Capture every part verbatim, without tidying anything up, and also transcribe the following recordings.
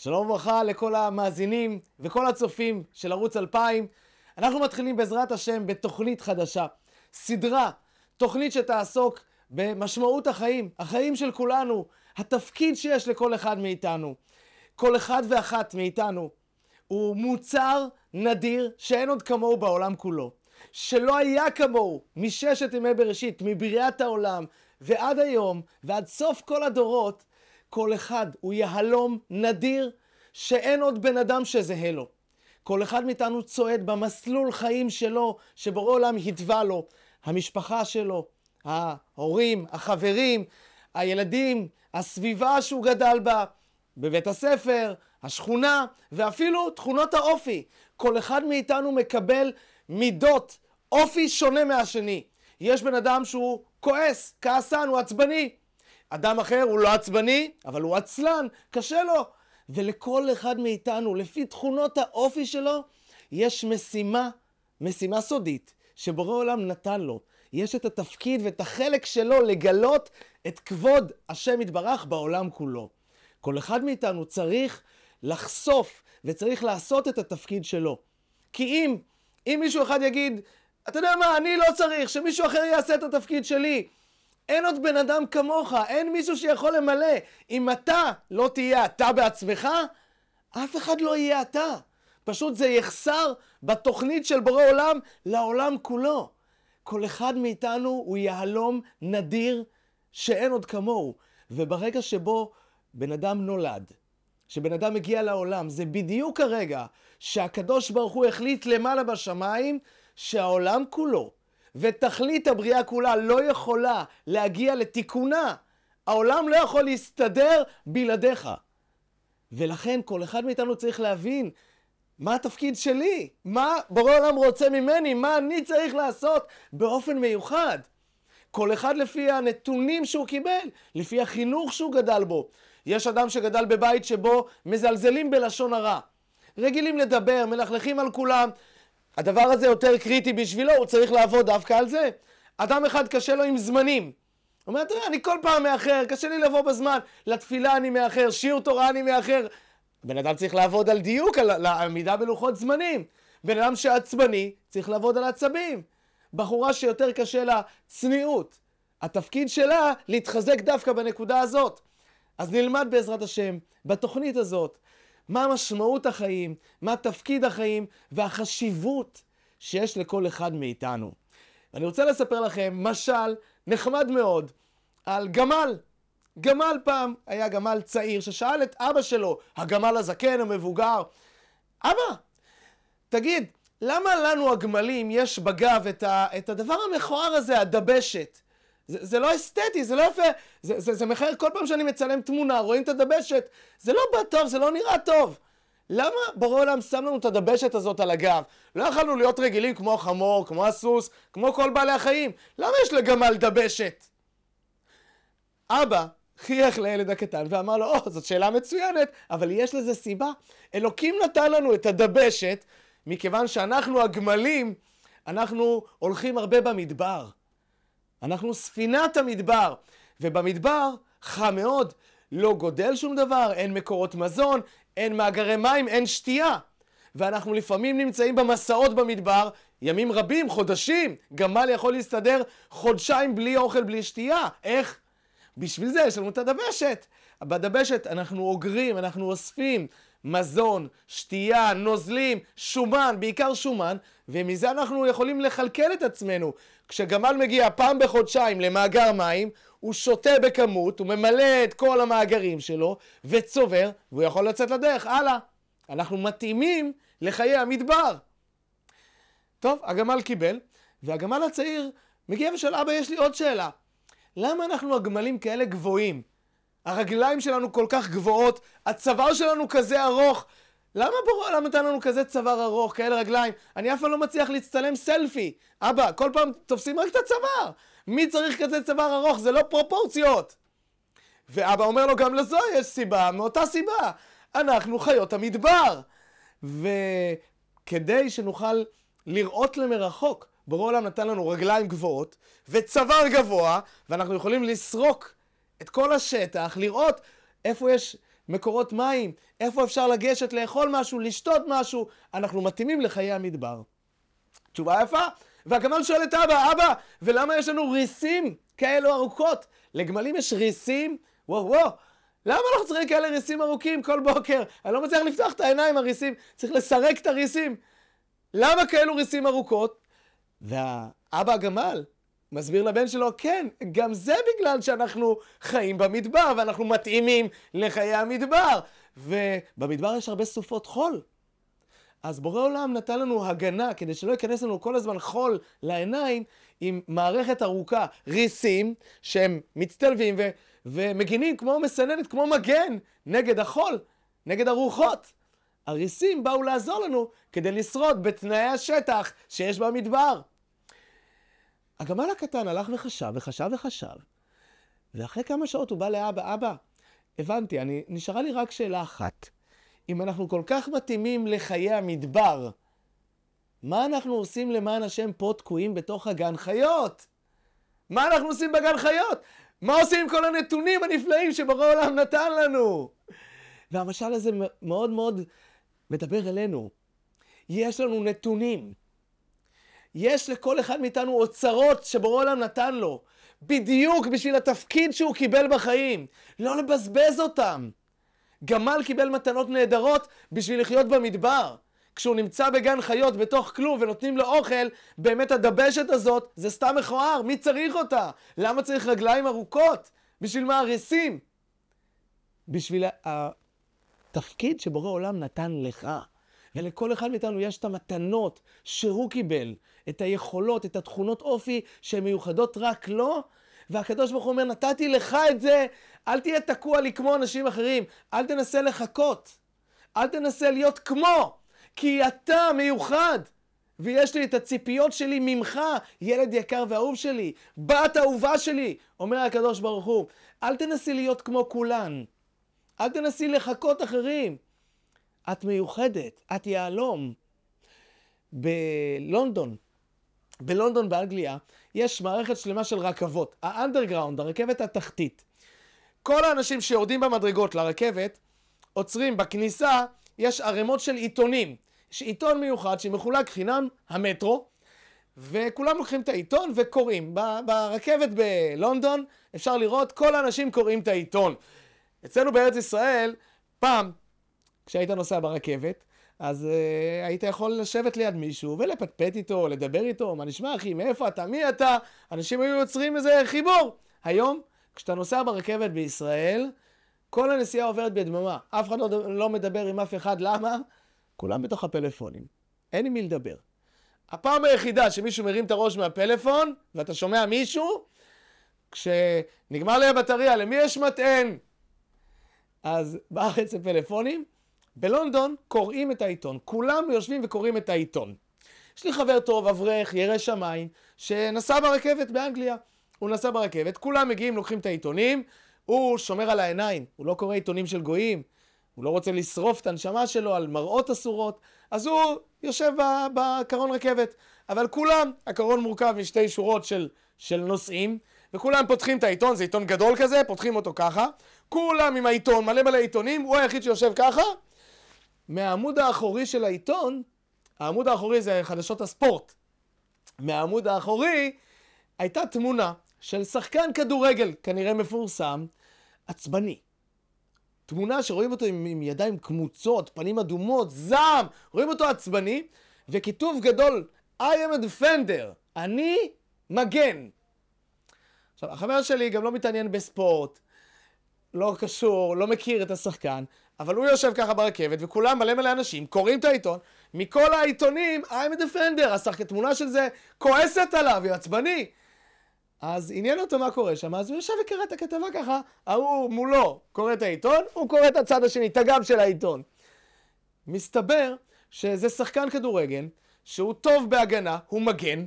שלום וברכה לכל המאזינים וכל הצופים של ערוץ אלפיים. אנחנו מתחילים בעזרת השם בתוכנית חדשה, סדרה, תוכנית שתעסוק במשמעות החיים, החיים של כולנו, התפקיד שיש לכל אחד מאיתנו. כל אחד ואחת מאיתנו הוא מוצר נדיר שאין עוד כמוהו בעולם כולו. שלא היה כמוהו מששת ימי בראשית, מבריאת העולם ועד היום ועד סוף כל הדורות. כל אחד הוא יהלום נדיר שאין עוד בן אדם שזהה לו. כל אחד מאיתנו צועד במסלול חיים שלו, שבורא עולם התווה לו. המשפחה שלו, ההורים, החברים, הילדים, הסביבה שהוא גדל בה, בבית הספר, השכונה, ואפילו תכונות האופי. כל אחד מאיתנו מקבל מידות, אופי שונה מהשני. יש בן אדם שהוא כועס, כעסן, הוא עצבני. אדם אחר הוא לא עצבני, אבל הוא עצלן, קשה לו. ולכל אחד מאיתנו, לפי תכונות האופי שלו, יש משימה, משימה סודית, שבורא עולם נתן לו. יש את התפקיד ואת החלק שלו לגלות את כבוד השם יתברך בעולם כולו. כל אחד מאיתנו צריך לחשוף וצריך לעשות את התפקיד שלו. כי אם, אם מישהו אחד יגיד, אתה יודע מה, אני לא צריך, שמישהו אחר יעשה את התפקיד שלי. אין עוד בן אדם כמוך, אין מישהו שיכול למלא. אם אתה לא תהיה אתה בעצמך, אף אחד לא יהיה אתה. פשוט זה יחסר בתוכנית של בורא עולם לעולם כולו. כל אחד מאיתנו הוא יהלום נדיר שאין עוד כמוהו. וברגע שבו בן אדם נולד, שבן אדם מגיע לעולם, זה בדיוק הרגע שהקדוש ברוך הוא החליט למעלה בשמיים שהעולם כולו ותכלית הבריאה כולה לא יכולה להגיע לתיקונה. העולם לא יכול להסתדר בלעדיך. ולכן כל אחד מאיתנו צריך להבין מה התפקיד שלי, מה בורא עולם רוצה ממני, מה אני צריך לעשות באופן מיוחד. כל אחד לפי הנתונים שהוא קיבל, לפי החינוך שהוא גדל בו. יש אדם שגדל בבית שבו מזלזלים בלשון הרע. רגילים לדבר, מלכלכים על כולם. הדבר הזה יותר קריטי בשבילו, הוא צריך לעבוד דווקא על זה. אדם אחד קשה לו עם זמנים. הוא אומר, תראה, אני כל פעם מאחר, קשה לי לבוא בזמן, לתפילה אני מאחר, שיעור תורה אני מאחר. בן אדם צריך לעבוד על דיוק, על העמידה בלוחות זמנים. בן אדם שעצבני צריך לעבוד על עצבים. בחורה שיותר קשה לה צניעות. התפקיד שלה להתחזק דווקא בנקודה הזאת. אז נלמד בעזרת השם בתוכנית הזאת מה משמעות החיים, מה תפקיד החיים והחשיבות שיש לכל אחד מאיתנו. אני רוצה לספר לכם משל נחמד מאוד על גמל. גמל פעם היה גמל צעיר ששאל את אבא שלו, הגמל הזקן המבוגר, אבא, תגיד, למה לנו הגמלים יש בגב את, ה, את הדבר המכוער הזה, הדבשת? זה, זה לא אסתטי, זה לא יפה, זה, זה, זה מחר כל פעם שאני מצלם תמונה, רואים את הדבשת, זה לא בא טוב, זה לא נראה טוב. למה בורא עולם שם לנו את הדבשת הזאת על הגב? לא יכולנו להיות רגילים כמו החמור, כמו הסוס, כמו כל בעלי החיים. למה יש לגמל דבשת? אבא חייך לילד הקטן ואמר לו, או, זאת שאלה מצוינת, אבל יש לזה סיבה. אלוקים נתן לנו את הדבשת, מכיוון שאנחנו הגמלים, אנחנו הולכים הרבה במדבר. אנחנו ספינת המדבר, ובמדבר חם מאוד, לא גודל שום דבר, אין מקורות מזון, אין מאגרי מים, אין שתייה. ואנחנו לפעמים נמצאים במסעות במדבר, ימים רבים, חודשים. גמל יכול להסתדר חודשיים בלי אוכל, בלי שתייה. איך? בשביל זה יש לנו את הדבשת. בדבשת אנחנו אוגרים, אנחנו אוספים מזון, שתייה, נוזלים, שומן, בעיקר שומן, ומזה אנחנו יכולים לכלכל את עצמנו. כשגמל מגיע פעם בחודשיים למאגר מים, הוא שותה בכמות, הוא ממלא את כל המאגרים שלו, וצובר, והוא יכול לצאת לדרך. הלאה. אנחנו מתאימים לחיי המדבר. טוב, הגמל קיבל, והגמל הצעיר מגיע ושואל, אבא, יש לי עוד שאלה. למה אנחנו הגמלים כאלה גבוהים? הרגליים שלנו כל כך גבוהות, הצוואר שלנו כזה ארוך. למה בורא עולם נתן לנו כזה צוואר ארוך, כאלה רגליים? אני אף פעם לא מצליח להצטלם סלפי. אבא, כל פעם תופסים רק את הצוואר. מי צריך כזה צוואר ארוך? זה לא פרופורציות. ואבא אומר לו, גם לזו יש סיבה, מאותה סיבה. אנחנו חיות המדבר. וכדי שנוכל לראות למרחוק, בורא עולם נתן לנו רגליים גבוהות וצוואר גבוה, ואנחנו יכולים לסרוק את כל השטח, לראות איפה יש מקורות מים, איפה אפשר לגשת לאכול משהו, לשתות משהו, אנחנו מתאימים לחיי המדבר. תשובה יפה, והגמל שואל את אבא, אבא, ולמה יש לנו ריסים כאלו ארוכות? לגמלים יש ריסים? וואו וואו, למה אנחנו צריכים כאלה ריסים ארוכים כל בוקר? אני לא מצליח לפתוח את העיניים הריסים, צריך לסרק את הריסים. למה כאלו ריסים ארוכות? והאבא הגמל מסביר לבן שלו, כן, גם זה בגלל שאנחנו חיים במדבר, ואנחנו מתאימים לחיי המדבר. ובמדבר יש הרבה סופות חול. אז בורא עולם נתן לנו הגנה, כדי שלא ייכנס לנו כל הזמן חול לעיניים, עם מערכת ארוכה, ריסים, שהם מצטלבים ו- ומגינים כמו מסננת, כמו מגן, נגד החול, נגד הרוחות. הריסים באו לעזור לנו כדי לשרוד בתנאי השטח שיש במדבר. הגמל הקטן הלך וחשב וחשב וחשב, ואחרי כמה שעות הוא בא לאבא, אבא, הבנתי, אני, נשארה לי רק שאלה אחת. אם אנחנו כל כך מתאימים לחיי המדבר, מה אנחנו עושים למען השם פה תקועים בתוך הגן חיות? מה אנחנו עושים בגן חיות? מה עושים עם כל הנתונים הנפלאים שבורא עולם נתן לנו? והמשל הזה מאוד מאוד מדבר אלינו. יש לנו נתונים. יש לכל אחד מאיתנו אוצרות שבורא עולם נתן לו, בדיוק בשביל התפקיד שהוא קיבל בחיים. לא לבזבז אותם. גמל קיבל מתנות נהדרות בשביל לחיות במדבר. כשהוא נמצא בגן חיות בתוך כלוב ונותנים לו אוכל, באמת הדבשת הזאת זה סתם מכוער. מי צריך אותה? למה צריך רגליים ארוכות? בשביל מה הריסים? בשביל התפקיד שבורא עולם נתן לך. ולכל אחד מאיתנו יש את המתנות שהוא קיבל, את היכולות, את התכונות אופי שהן מיוחדות רק לו, והקדוש ברוך הוא אומר, נתתי לך את זה, אל תהיה תקוע לי כמו אנשים אחרים, אל תנסה לחכות, אל תנסה להיות כמו, כי אתה מיוחד, ויש לי את הציפיות שלי ממך, ילד יקר ואהוב שלי, בת אהובה שלי, אומר הקדוש ברוך הוא, אל תנסי להיות כמו כולן, אל תנסי לחכות אחרים, את מיוחדת, את יעלום. בלונדון, בלונדון באנגליה, יש מערכת שלמה של רכבות. האנדרגראונד, הרכבת התחתית. כל האנשים שיורדים במדרגות לרכבת, עוצרים בכניסה, יש ערימות של עיתונים. יש עיתון מיוחד שמחולק חינם, המטרו, וכולם לוקחים את העיתון וקוראים. ברכבת בלונדון אפשר לראות כל האנשים קוראים את העיתון. אצלנו בארץ ישראל, פעם, כשהיית נוסע ברכבת, אז uh, היית יכול לשבת ליד מישהו ולפטפט איתו, לדבר איתו, מה נשמע אחי, מאיפה אתה, מי אתה? אנשים היו יוצרים איזה חיבור. היום, כשאתה נוסע ברכבת בישראל, כל הנסיעה עוברת בדממה. אף אחד לא, לא מדבר עם אף אחד, למה? כולם בתוך הפלאפונים. אין עם מי לדבר. הפעם היחידה שמישהו מרים את הראש מהפלאפון, ואתה שומע מישהו, כשנגמר לי הבטריה, למי יש מטען? אז בארץ הפלאפונים, בלונדון קוראים את העיתון. כולם יושבים וקוראים את העיתון. יש לי חבר טוב, אברך, ירא שמיים, שנסע ברכבת באנגליה. הוא נסע ברכבת, כולם מגיעים, לוקחים את העיתונים, הוא שומר על העיניים, הוא לא קורא עיתונים של גויים, הוא לא רוצה לשרוף את הנשמה שלו על מראות אסורות, אז הוא יושב בקרון רכבת. אבל כולם, הקרון מורכב משתי שורות של, של נוסעים, וכולם פותחים את העיתון, זה עיתון גדול כזה, פותחים אותו ככה, כולם עם העיתון, מלא מלא עיתונים, הוא היחיד שיושב ככה. מהעמוד האחורי של העיתון, העמוד האחורי זה חדשות הספורט, מהעמוד האחורי הייתה תמונה של שחקן כדורגל, כנראה מפורסם, עצבני. תמונה שרואים אותו עם, עם ידיים קמוצות, פנים אדומות, זעם, רואים אותו עצבני, וכיתוב גדול, I am a defender, אני מגן. עכשיו, החבר שלי גם לא מתעניין בספורט, לא קשור, לא מכיר את השחקן, אבל הוא יושב ככה ברכבת, וכולם מלא מלא אנשים, קוראים את העיתון, מכל העיתונים, I'm a defender, השחקן, תמונה של זה כועסת עליו, היא עצבני. אז עניין אותו מה קורה שם, אז הוא יושב וקרא את הכתבה ככה, הוא מולו קורא את העיתון, הוא קורא את הצד השני, את הגב של העיתון. מסתבר שזה שחקן כדורגל, שהוא טוב בהגנה, הוא מגן,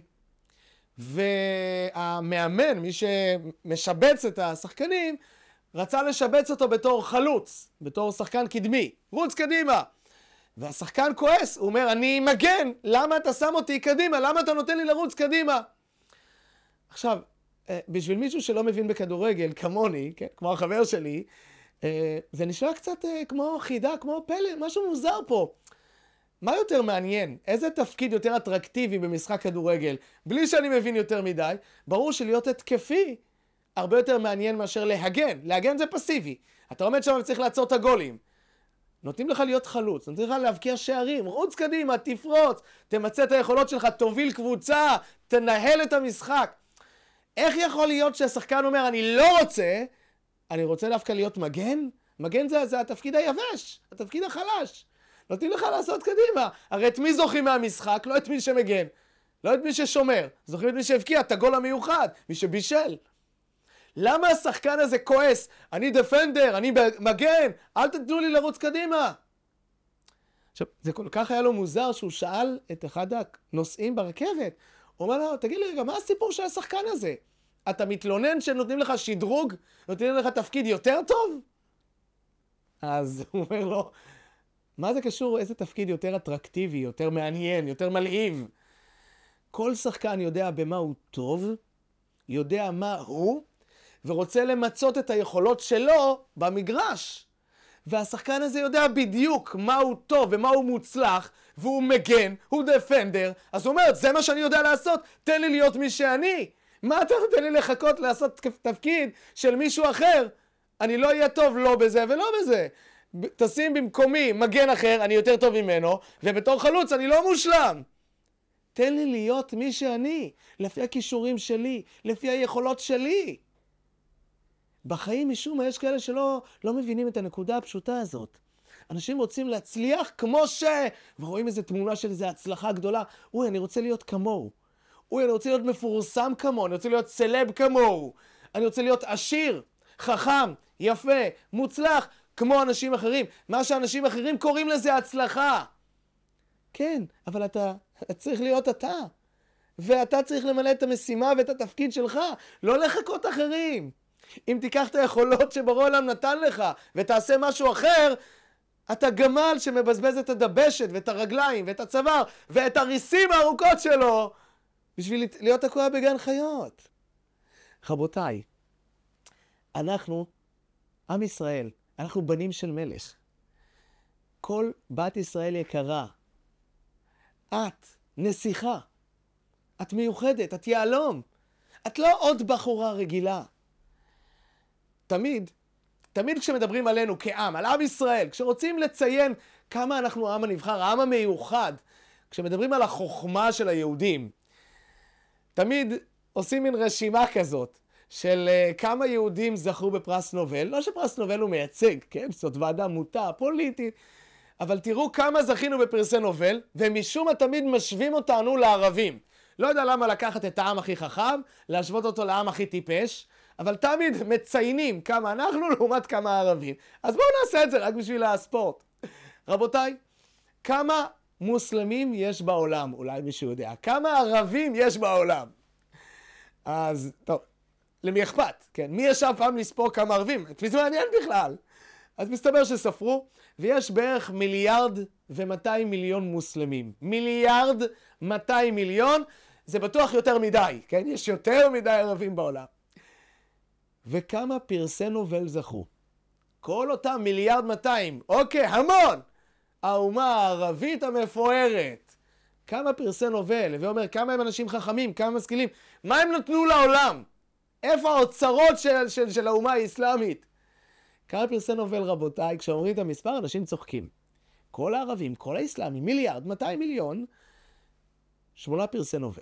והמאמן, מי שמשבץ את השחקנים, רצה לשבץ אותו בתור חלוץ, בתור שחקן קדמי, רוץ קדימה. והשחקן כועס, הוא אומר, אני מגן, למה אתה שם אותי קדימה? למה אתה נותן לי לרוץ קדימה? עכשיו, בשביל מישהו שלא מבין בכדורגל, כמוני, כן, כמו החבר שלי, אה, זה נשמע קצת אה, כמו חידה, כמו פלא, משהו מוזר פה. מה יותר מעניין? איזה תפקיד יותר אטרקטיבי במשחק כדורגל? בלי שאני מבין יותר מדי, ברור שלהיות התקפי הרבה יותר מעניין מאשר להגן. להגן זה פסיבי. אתה עומד שם וצריך לעצור את הגולים. נותנים לך להיות חלוץ, נותנים לך להבקיע שערים, רוץ קדימה, תפרוץ, תמצא את היכולות שלך, תוביל קבוצה, תנהל את המשחק. איך יכול להיות שהשחקן אומר, אני לא רוצה, אני רוצה דווקא להיות מגן? מגן זה, זה התפקיד היבש, התפקיד החלש. נותנים לך לעשות קדימה. הרי את מי זוכים מהמשחק? לא את מי שמגן. לא את מי ששומר. זוכים את מי שהבקיע, את הגול המיוחד, מי שבישל. למה השחקן הזה כועס? אני דפנדר, אני מגן, אל תתנו לי לרוץ קדימה. עכשיו, זה כל כך היה לו מוזר שהוא שאל את אחד הנוסעים ברכבת. הוא אומר לו, תגיד לי רגע, מה הסיפור של השחקן הזה? אתה מתלונן שנותנים לך שדרוג? נותנים לך תפקיד יותר טוב? אז הוא אומר לו, מה זה קשור? איזה תפקיד יותר אטרקטיבי, יותר מעניין, יותר מלהיב? כל שחקן יודע במה הוא טוב, יודע מה הוא, ורוצה למצות את היכולות שלו במגרש. והשחקן הזה יודע בדיוק מה הוא טוב ומה הוא מוצלח, והוא מגן, הוא דפנדר, אז הוא אומר, זה מה שאני יודע לעשות, תן לי להיות מי שאני. מה אתה נותן לי לחכות לעשות תפקיד של מישהו אחר? אני לא אהיה טוב לא בזה ולא בזה. תשים במקומי מגן אחר, אני יותר טוב ממנו, ובתור חלוץ אני לא מושלם. תן לי להיות מי שאני, לפי הכישורים שלי, לפי היכולות שלי. בחיים משום מה יש כאלה שלא לא מבינים את הנקודה הפשוטה הזאת. אנשים רוצים להצליח כמו ש... ורואים איזו תמונה של איזו הצלחה גדולה. אוי, אני רוצה להיות כמוהו. אוי, אני רוצה להיות מפורסם כמוהו. אני רוצה להיות סלב כמוהו. אני רוצה להיות עשיר, חכם, יפה, מוצלח, כמו אנשים אחרים. מה שאנשים אחרים קוראים לזה הצלחה. כן, אבל אתה, אתה צריך להיות אתה. ואתה צריך למלא את המשימה ואת התפקיד שלך. לא לחכות אחרים. אם תיקח את היכולות שבורא עולם נתן לך ותעשה משהו אחר, אתה גמל שמבזבז את הדבשת ואת הרגליים ואת הצוואר ואת הריסים הארוכות שלו בשביל להיות תקוע בגן חיות. רבותיי, אנחנו, עם ישראל, אנחנו בנים של מלך. כל בת ישראל יקרה, את נסיכה, את מיוחדת, את יעלום, את לא עוד בחורה רגילה. תמיד, תמיד כשמדברים עלינו כעם, על עם ישראל, כשרוצים לציין כמה אנחנו העם הנבחר, העם המיוחד, כשמדברים על החוכמה של היהודים, תמיד עושים מין רשימה כזאת של uh, כמה יהודים זכו בפרס נובל. לא שפרס נובל הוא מייצג, כן? זאת ועדה מוטה, פוליטית. אבל תראו כמה זכינו בפרסי נובל, ומשום מה תמיד משווים אותנו לערבים. לא יודע למה לקחת את העם הכי חכם, להשוות אותו לעם הכי טיפש, אבל תמיד מציינים כמה אנחנו לעומת כמה ערבים. אז בואו נעשה את זה רק בשביל הספורט. רבותיי, כמה מוסלמים יש בעולם? אולי מישהו יודע. כמה ערבים יש בעולם? אז, טוב, למי אכפת? כן, מי ישב פעם לספור כמה ערבים? את מי זה מעניין בכלל? אז מסתבר שספרו, ויש בערך מיליארד ומאתיים מיליון מוסלמים. מיליארד מאתיים מיליון, זה בטוח יותר מדי, כן? יש יותר מדי ערבים בעולם. וכמה פרסי נובל זכו? כל אותם מיליארד מאתיים, אוקיי, המון! האומה הערבית המפוארת. כמה פרסי נובל? ואומר, כמה הם אנשים חכמים, כמה משכילים. מה הם נתנו לעולם? איפה האוצרות של, של, של האומה האסלאמית? כמה פרסי נובל, רבותיי? כשאומרים את המספר, אנשים צוחקים. כל הערבים, כל האסלאמים, מיליארד, מאתיים מיליון, שמונה פרסי נובל.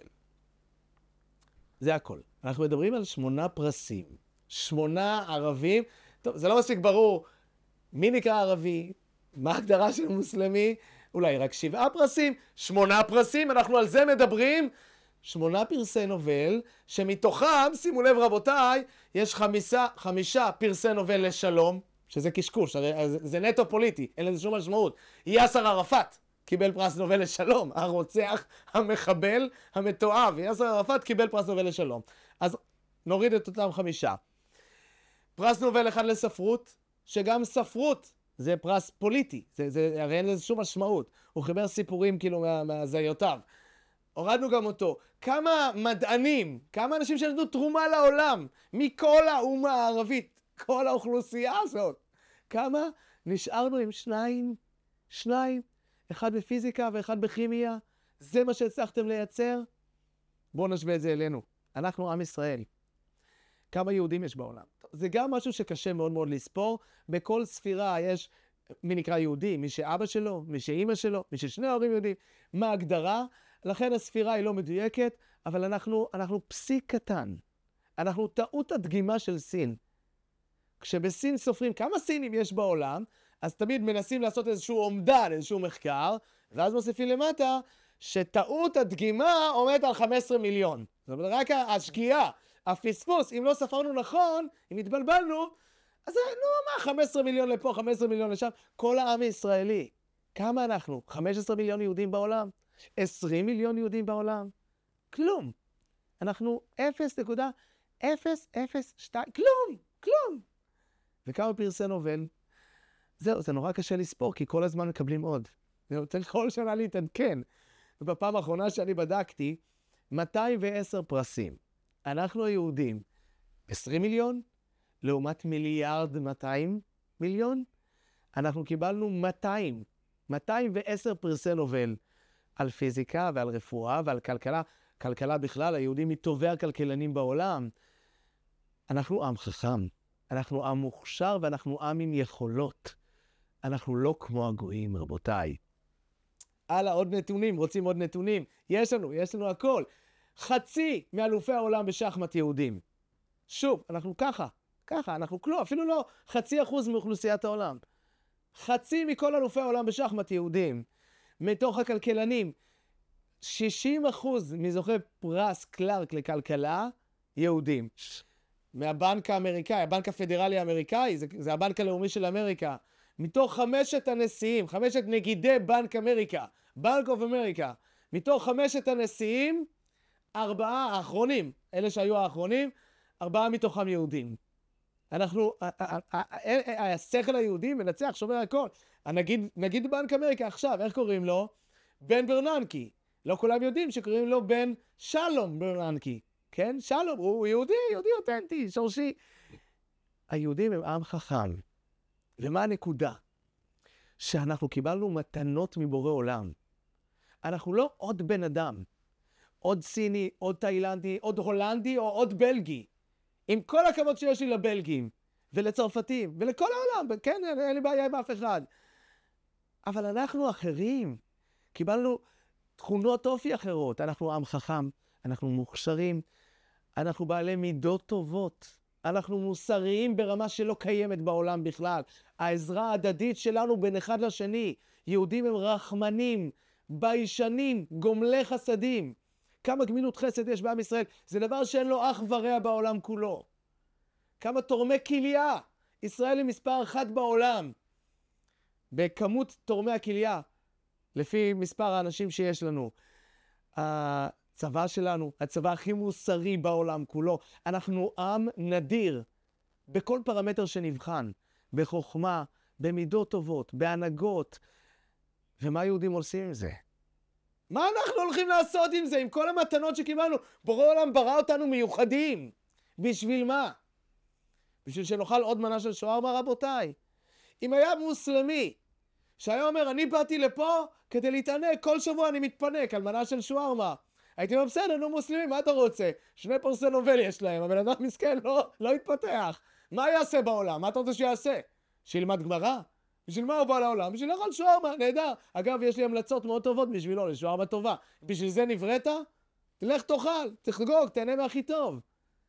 זה הכל. אנחנו מדברים על שמונה פרסים. שמונה ערבים. טוב, זה לא מספיק ברור מי נקרא ערבי, מה ההגדרה של מוסלמי, אולי רק שבעה פרסים, שמונה פרסים, אנחנו על זה מדברים. שמונה פרסי נובל, שמתוכם, שימו לב רבותיי, יש חמישה, חמישה פרסי נובל לשלום, שזה קשקוש, זה, זה נטו פוליטי, אין לזה שום משמעות. יאסר ערפאת קיבל פרס נובל לשלום, הרוצח, המחבל, המתועב, יאסר ערפאת קיבל פרס נובל לשלום. אז נוריד את אותם חמישה. פרס נובל אחד לספרות, שגם ספרות זה פרס פוליטי, זה, זה, הרי אין לזה שום משמעות. הוא חיבר סיפורים כאילו מה, מהזיותיו. הורדנו גם אותו. כמה מדענים, כמה אנשים שנתנו תרומה לעולם, מכל האומה הערבית, כל האוכלוסייה הזאת. כמה? נשארנו עם שניים, שניים, אחד בפיזיקה ואחד בכימיה. זה מה שהצלחתם לייצר? בואו נשווה את זה אלינו. אנחנו עם ישראל. כמה יהודים יש בעולם? זה גם משהו שקשה מאוד מאוד לספור. בכל ספירה יש מי נקרא יהודי, מי שאבא שלו, מי שאמא שלו, מי ששני ההורים יהודים. מה ההגדרה? לכן הספירה היא לא מדויקת, אבל אנחנו, אנחנו פסיק קטן. אנחנו טעות הדגימה של סין. כשבסין סופרים כמה סינים יש בעולם, אז תמיד מנסים לעשות איזשהו אומדן, איזשהו מחקר, ואז מוסיפים למטה שטעות הדגימה עומדת על חמישה עשר מיליון. זאת אומרת, רק השגיאה, הפספוס, אם לא ספרנו נכון, אם התבלבלנו, אז נו, מה, חמישה עשר מיליון לפה, חמישה עשר מיליון לשם, כל העם הישראלי. כמה אנחנו? חמישה עשר מיליון יהודים בעולם? עשרים מיליון יהודים בעולם? כלום. אנחנו אפס נקודה אפס אפס שתיים, כלום, כלום. וכמה פרסי נובל? זהו, זה נורא קשה לספור, כי כל הזמן מקבלים עוד. צריך כל שנה להתעדכן. ובפעם האחרונה שאני בדקתי, מאתיים ועשר פרסים. אנחנו היהודים, עשרים מיליון, לעומת מיליארד מאתיים מיליון, אנחנו קיבלנו מאתיים, מאתיים ועשר פרסי נובל על פיזיקה ועל רפואה ועל כלכלה. כלכלה בכלל, היהודים מטובי הכלכלנים בעולם. אנחנו עם חכם, אנחנו עם מוכשר ואנחנו עם עם יכולות. אנחנו לא כמו הגויים, רבותיי. הלאה, עוד נתונים, רוצים עוד נתונים? יש לנו, יש לנו הכל. חצי מאלופי העולם בשחמט יהודים. שוב, אנחנו ככה, ככה, אנחנו כלום, אפילו לא חצי אחוז מאוכלוסיית העולם. חצי מכל אלופי העולם בשחמט יהודים. מתוך הכלכלנים, שישים אחוז מזוכי פרס קלארק לכלכלה, יהודים. מהבנק האמריקאי, הבנק הפדרלי האמריקאי, זה, זה הבנק הלאומי של אמריקה. מתוך חמשת הנשיאים, חמשת נגידי בנק אמריקה, בנק אוף אמריקה, מתוך חמשת הנשיאים, ארבעה האחרונים, אלה שהיו האחרונים, ארבעה מתוכם יהודים. אנחנו, השכל היהודי מנצח, שומר הכל. נגיד, נגיד בנק אמריקה עכשיו, איך קוראים לו? בן ברננקי. לא כולם יודעים שקוראים לו בן שלום ברננקי. כן? שלום, הוא יהודי, יהודי אותנטי, שורשי. היהודים הם עם חכם. ומה הנקודה? שאנחנו קיבלנו מתנות מבורא עולם. אנחנו לא עוד בן אדם. עוד סיני, עוד תאילנדי, עוד הולנדי או עוד בלגי. עם כל הכבוד שיש לי לבלגים ולצרפתים ולכל העולם, כן, אין לי בעיה עם אף אחד. אבל אנחנו אחרים. קיבלנו תכונות אופי אחרות. אנחנו עם חכם, אנחנו מוכשרים, אנחנו בעלי מידות טובות. אנחנו מוסריים ברמה שלא קיימת בעולם בכלל. העזרה ההדדית שלנו בין אחד לשני. יהודים הם רחמנים, ביישנים, גומלי חסדים. כמה גמילות חסד יש בעם ישראל. זה דבר שאין לו אח ורע בעולם כולו. כמה תורמי כליה. ישראל היא מספר אחד בעולם. בכמות תורמי הכליה. לפי מספר האנשים שיש לנו. הצבא שלנו, הצבא הכי מוסרי בעולם כולו. אנחנו עם נדיר. בכל פרמטר שנבחן. בחוכמה, במידות טובות, בהנהגות. ומה יהודים עושים עם זה? מה אנחנו הולכים לעשות עם זה? עם כל המתנות שקיבלנו? בורא עולם ברא אותנו מיוחדים. בשביל מה? בשביל שנאכל עוד מנה של שווארמה, רבותיי. אם היה מוסלמי שהיה אומר, אני באתי לפה כדי להתענק, כל שבוע אני מתפנק על מנה של שווארמה. הייתי אומר, בסדר, נו מוסלמי, מה אתה רוצה? שני פרסי נובל יש להם, אבל אדם מסכן לא, לא יתפתח. מה יעשה בעולם? מה אתה רוצה שיעשה? שילמד גמרא? בשביל מה הוא בא לעולם? בשביל לאכול שווארמה, נהדר. אגב, יש לי המלצות מאוד טובות בשבילו, לשווארמה טובה. בשביל זה נבראת? תלך תאכל, תחגוג, תהנה מהכי טוב.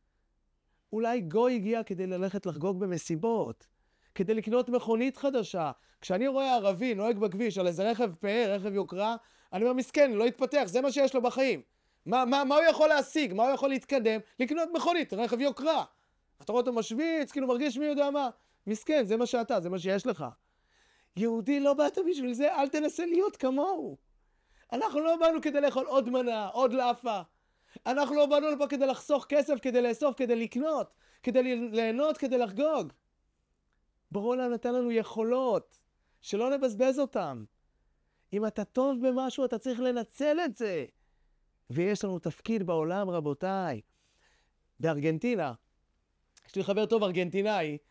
אולי גוי הגיע כדי ללכת לחגוג במסיבות, כדי לקנות מכונית חדשה. כשאני רואה ערבי נוהג בכביש על איזה רכב פאר, רכב יוקרה, אני אומר, מסכן, לא יתפתח, זה מה שיש לו בחיים. מה, מה, מה הוא יכול להשיג? מה הוא יכול להתקדם? לקנות מכונית, רכב יוקרה. אתה רואה אותו משוויץ, כאילו מרגיש מי יודע מה. מסכן, זה מה שאתה, זה מה שיש לך. יהודי לא באת בשביל זה, אל תנסה להיות כמוהו. אנחנו לא באנו כדי לאכול עוד מנה, עוד לאפה. אנחנו לא באנו לפה כדי לחסוך כסף, כדי לאסוף, כדי לקנות, כדי ליהנות, כדי לחגוג. ברור לנו נתן לנו יכולות, שלא נבזבז אותם. אם אתה טוב במשהו, אתה צריך לנצל את זה. ויש לנו תפקיד בעולם, רבותיי. בארגנטינה, יש לי חבר טוב ארגנטינאי,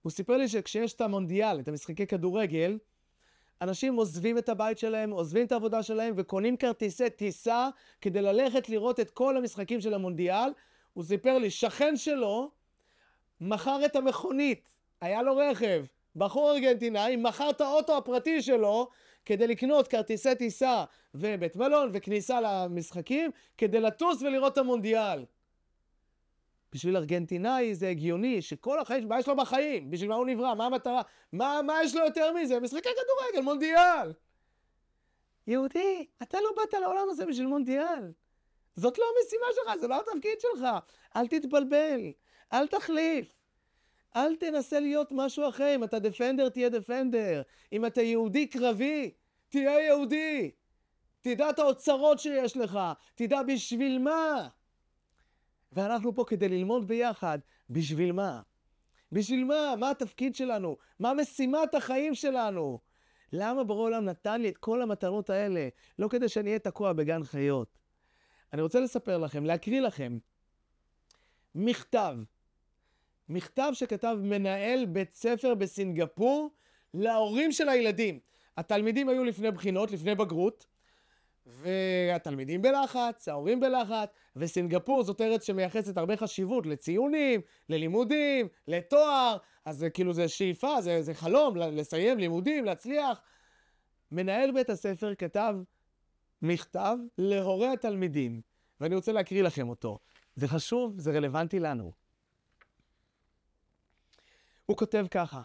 הוא סיפר לי שכשיש את המונדיאל, את המשחקי כדורגל, אנשים עוזבים את הבית שלהם, עוזבים את העבודה שלהם, וקונים כרטיסי טיסה כדי ללכת לראות את כל המשחקים של המונדיאל. הוא סיפר לי, שכן שלו מכר את המכונית, היה לו רכב, בחור ארגנטינאי, מכר את האוטו הפרטי שלו, כדי לקנות כרטיסי טיסה ובית מלון וכניסה למשחקים, כדי לטוס ולראות את המונדיאל. בשביל ארגנטינאי זה הגיוני שכל החיים, מה יש לו בחיים? בשביל מה הוא נברא? מה המטרה? מה, מה יש לו יותר מזה? משחקי כדורגל, מונדיאל. יהודי, אתה לא באת לעולם הזה בשביל מונדיאל. זאת לא המשימה שלך, זה לא התפקיד שלך. אל תתבלבל, אל תחליף. אל תנסה להיות משהו אחר. אם אתה דפנדר, תהיה דפנדר. אם אתה יהודי קרבי, תהיה יהודי. תדע את האוצרות שיש לך. תדע בשביל מה. ואנחנו פה כדי ללמוד ביחד. בשביל מה? בשביל מה? מה התפקיד שלנו? מה משימת החיים שלנו? למה בורא עולם נתן לי את כל המתנות האלה? לא כדי שאני אהיה תקוע בגן חיות. אני רוצה לספר לכם, להקריא לכם, מכתב. מכתב שכתב מנהל בית ספר בסינגפור להורים של הילדים. התלמידים היו לפני בחינות, לפני בגרות, והתלמידים בלחץ, ההורים בלחץ, וסינגפור זאת ארץ שמייחסת הרבה חשיבות לציונים, ללימודים, לתואר, אז זה כאילו זה שאיפה, זה, זה חלום, לסיים לימודים, להצליח. מנהל בית הספר כתב מכתב להורי התלמידים, ואני רוצה להקריא לכם אותו. זה חשוב, זה רלוונטי לנו. הוא כותב ככה: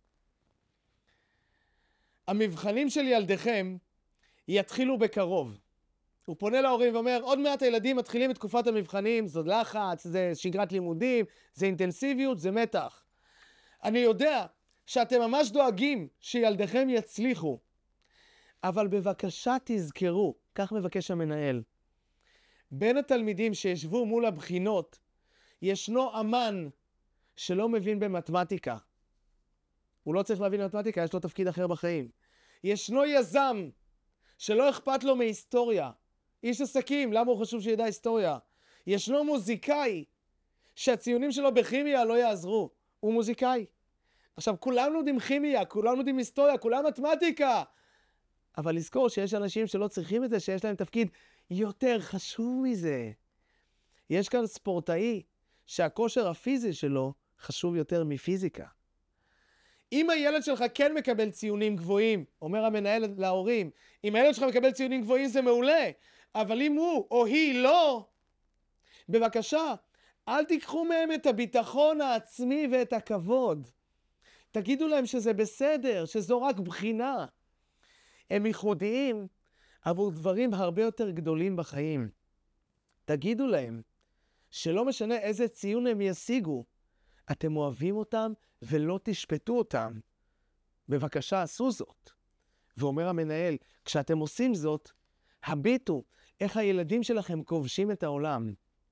המבחנים של ילדיכם יתחילו בקרוב. הוא פונה להורים ואומר, עוד מעט הילדים מתחילים את תקופת המבחנים, זה לחץ, זה שגרת לימודים, זה אינטנסיביות, זה מתח. אני יודע שאתם ממש דואגים שילדיכם יצליחו, אבל בבקשה תזכרו, כך מבקש המנהל, בין התלמידים שישבו מול הבחינות, ישנו אמן שלא מבין במתמטיקה. הוא לא צריך להבין במתמטיקה, יש לו תפקיד אחר בחיים. ישנו יזם שלא אכפת לו מהיסטוריה. איש עסקים, למה הוא חשוב שידע היסטוריה? ישנו מוזיקאי שהציונים שלו בכימיה לא יעזרו. הוא מוזיקאי. עכשיו, כולם לומדים כימיה, כולם לומדים היסטוריה, כולם מתמטיקה. אבל לזכור שיש אנשים שלא צריכים את זה, שיש להם תפקיד יותר חשוב מזה. יש כאן ספורטאי שהכושר הפיזי שלו חשוב יותר מפיזיקה. אם הילד שלך כן מקבל ציונים גבוהים, אומר המנהל להורים, אם הילד שלך מקבל ציונים גבוהים זה מעולה, אבל אם הוא או היא לא, בבקשה, אל תיקחו מהם את הביטחון העצמי ואת הכבוד. תגידו להם שזה בסדר, שזו רק בחינה. הם ייחודיים עבור דברים הרבה יותר גדולים בחיים. תגידו להם שלא משנה איזה ציון הם ישיגו, אתם אוהבים אותם ולא תשפטו אותם. בבקשה, עשו זאת. ואומר המנהל, כשאתם עושים זאת, הביטו איך הילדים שלכם כובשים את העולם.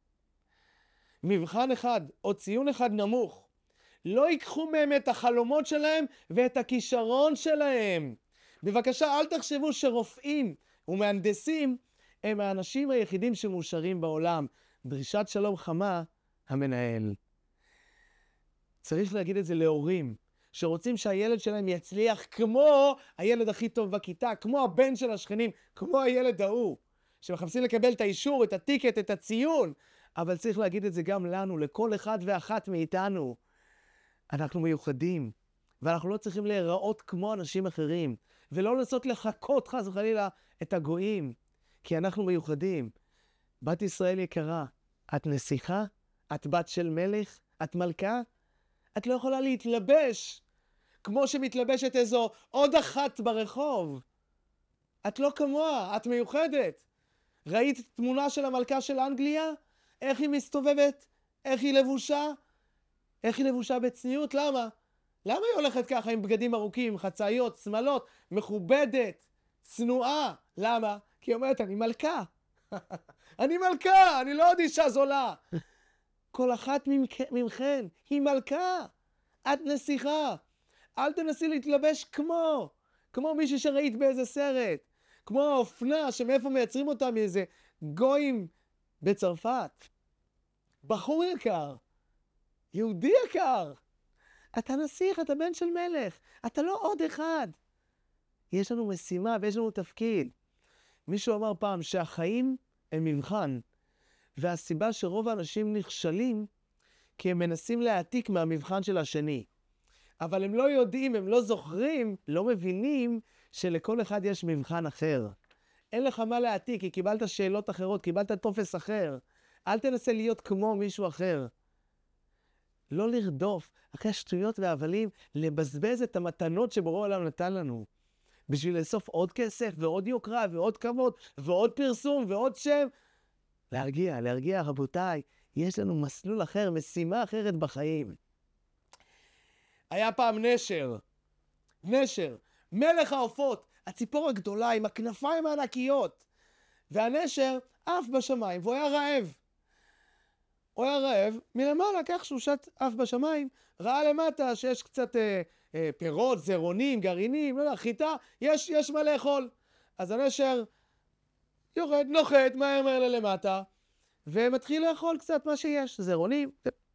מבחן אחד או ציון אחד נמוך, לא ייקחו מהם את החלומות שלהם ואת הכישרון שלהם. בבקשה, אל תחשבו שרופאים ומהנדסים הם האנשים היחידים שמאושרים בעולם. דרישת שלום חמה, המנהל. צריך להגיד את זה להורים, שרוצים שהילד שלהם יצליח כמו הילד הכי טוב בכיתה, כמו הבן של השכנים, כמו הילד ההוא, שמחפשים לקבל את האישור, את הטיקט, את הציון. אבל צריך להגיד את זה גם לנו, לכל אחד ואחת מאיתנו. אנחנו מיוחדים, ואנחנו לא צריכים להיראות כמו אנשים אחרים, ולא לנסות לחכות חס וחלילה את הגויים, כי אנחנו מיוחדים. בת ישראל יקרה, את נסיכה? את בת של מלך? את מלכה? את לא יכולה להתלבש כמו שמתלבשת איזו עוד אחת ברחוב. את לא כמוה, את מיוחדת. ראית תמונה של המלכה של אנגליה? איך היא מסתובבת? איך היא לבושה? איך היא לבושה בצניעות? למה? למה היא הולכת ככה עם בגדים ארוכים, חצאיות, שמלות, מכובדת, צנועה? למה? כי היא אומרת, אני מלכה. אני מלכה, אני לא עוד אישה זולה. כל אחת ממכן היא מלכה. את נסיכה. אל תנסי להתלבש כמו, כמו מישהו שראית באיזה סרט. כמו האופנה שמאיפה מייצרים אותה מאיזה גויים בצרפת. בחור יקר, יהודי יקר, אתה נסיך, אתה בן של מלך, אתה לא עוד אחד. יש לנו משימה ויש לנו תפקיד. מישהו אמר פעם שהחיים הם מבחן, והסיבה שרוב האנשים נכשלים, כי הם מנסים להעתיק מהמבחן של השני. אבל הם לא יודעים, הם לא זוכרים, לא מבינים שלכל אחד יש מבחן אחר. אין לך מה להעתיק, כי קיבלת שאלות אחרות, קיבלת טופס אחר. אל תנסה להיות כמו מישהו אחר. לא לרדוף אחרי השטויות והבלים, לבזבז את המתנות שבורא העולם נתן לנו. בשביל לאסוף עוד כסף ועוד יוקרה ועוד כבוד ועוד פרסום ועוד שם. להרגיע, להרגיע, רבותיי, יש לנו מסלול אחר, משימה אחרת בחיים. היה פעם נשר, נשר, מלך העופות, הציפור הגדולה עם הכנפיים הענקיות. והנשר עף בשמיים והוא היה רעב. הוא היה רעב, מלמעלה כך שהוא שט עף בשמיים, ראה למטה שיש קצת אה, אה, פירות, זרעונים, גרעינים, לא יודע, חיטה, יש, יש מה לאכול. אז הנשר יורד, נוחת, מהר מהר ללמטה, ומתחיל לאכול קצת מה שיש, זרעונים.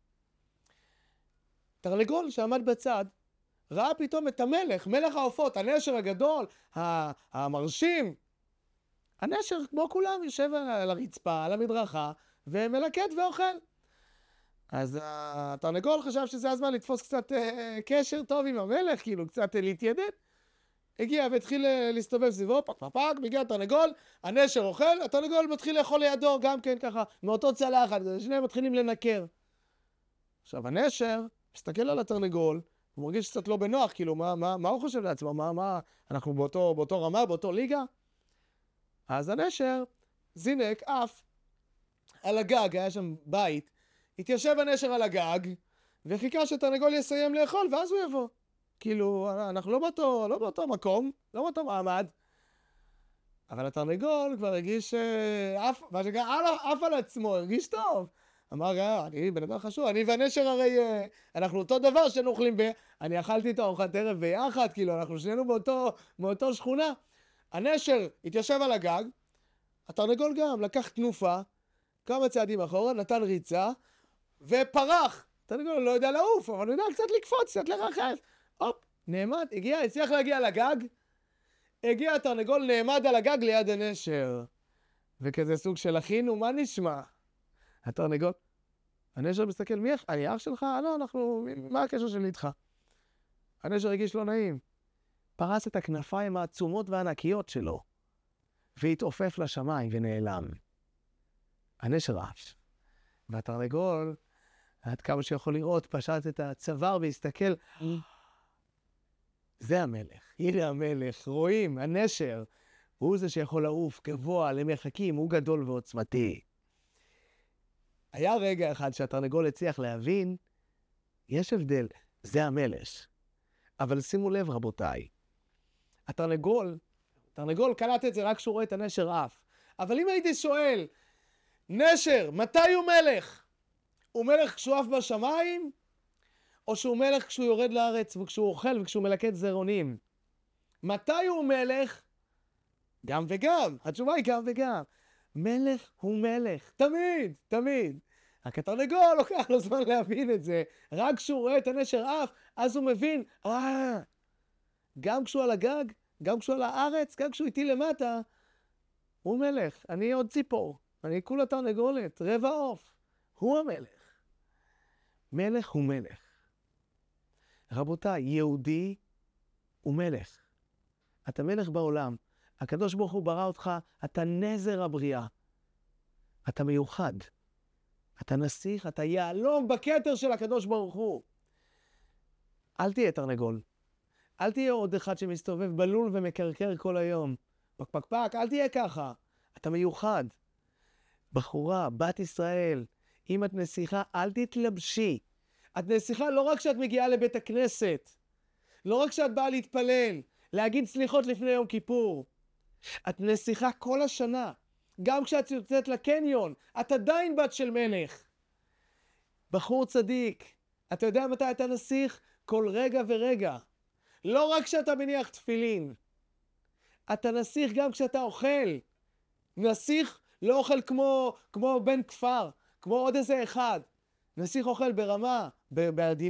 תרנגול שעמד בצד, ראה פתאום את המלך, מלך העופות, הנשר הגדול, המרשים. הנשר, כמו כולם, יושב על הרצפה, על המדרכה, ומלקט ואוכל. אז התרנגול חשב שזה הזמן לתפוס קצת אה, קשר טוב עם המלך, כאילו קצת אה, להתיידד. הגיע והתחיל אה, להסתובב סביבו, פק פק פק, מגיע התרנגול, הנשר אוכל, התרנגול מתחיל לאכול לידו, גם כן ככה, מאותו צלחת, שניהם מתחילים לנקר. עכשיו הנשר מסתכל על התרנגול, הוא מרגיש קצת לא בנוח, כאילו מה, מה, מה הוא חושב לעצמו, מה, מה, אנחנו באותו, באותו רמה, באותו ליגה? אז הנשר זינק, אף, על הגג, היה שם בית, התיישב הנשר על הגג, וחיכה שתרנגול יסיים לאכול, ואז הוא יבוא. כאילו, אנחנו לא באותו, לא באותו מקום, לא באותו מעמד, אבל התרנגול כבר הרגיש, אף, מה שקרה, אף על עצמו, הרגיש טוב. אמר, אני בן אדם חשוב, אני והנשר הרי, אנחנו אותו דבר שאנחנו אוכלים ב... אני אכלתי איתו ארוחת ערב ביחד, כאילו, אנחנו שנינו באותו, באותו שכונה. הנשר התיישב על הגג, התרנגול גם לקח תנופה, כמה צעדים אחורה, נתן ריצה, ופרח. התרנגול לא יודע לעוף, אבל הוא יודע קצת לקפוץ, קצת לרחף. הופ, נעמד, הגיע, הצליח להגיע לגג, הגיע התרנגול, נעמד על הגג ליד הנשר. וכזה סוג של אחינו, מה נשמע? התרנגול, הנשר מסתכל, מי איך? אני אח שלך? לא, אנחנו, מה הקשר שלי איתך? הנשר הרגיש לא נעים. פרס את הכנפיים העצומות והענקיות שלו, והתעופף לשמיים ונעלם. הנשר עף. והתרנגול, עד כמה שיכול לראות, פשט את הצוואר והסתכל, זה המלך, הנה המלך, רואים, הנשר, הוא זה שיכול לעוף גבוה למרחקים, הוא גדול ועוצמתי. היה רגע אחד שהתרנגול הצליח להבין, יש הבדל, זה המלך. אבל שימו לב רבותיי, התרנגול, התרנגול קלט את זה רק כשהוא רואה את הנשר עף. אבל אם הייתי שואל, נשר, מתי הוא מלך? הוא מלך כשהוא עף בשמיים? או שהוא מלך כשהוא יורד לארץ וכשהוא אוכל וכשהוא מלקט זרעונים? מתי הוא מלך? גם וגם. התשובה היא גם וגם. מלך הוא מלך. תמיד, תמיד. רק התרנגול לוקח לו זמן להבין את זה. רק כשהוא רואה את הנשר עף, אז הוא מבין, אה, גם כשהוא על הגג, גם כשהוא על הארץ, גם כשהוא איתי למטה, הוא מלך. אני עוד ציפור. אני כולה תרנגולת, רבע עוף. הוא המלך. מלך הוא מלך. רבותיי, יהודי הוא מלך. אתה מלך בעולם. הקדוש ברוך הוא ברא אותך, אתה נזר הבריאה. אתה מיוחד. אתה נסיך, אתה יעלום בכתר של הקדוש ברוך הוא. אל תהיה תרנגול. אל תהיה עוד אחד שמסתובב בלול ומקרקר כל היום. פק פק פק, אל תהיה ככה. אתה מיוחד. בחורה, בת ישראל, אם את נסיכה, אל תתלבשי. את נסיכה לא רק כשאת מגיעה לבית הכנסת, לא רק כשאת באה להתפלל, להגיד סליחות לפני יום כיפור. את נסיכה כל השנה. גם כשאת יוצאת לקניון, את עדיין בת של מלך. בחור צדיק, אתה יודע מתי אתה נסיך? כל רגע ורגע. לא רק כשאתה מניח תפילין. אתה נסיך גם כשאתה אוכל. נסיך לא אוכל כמו, כמו בן כפר, כמו עוד איזה אחד. נסיך אוכל ברמה, בעדינות,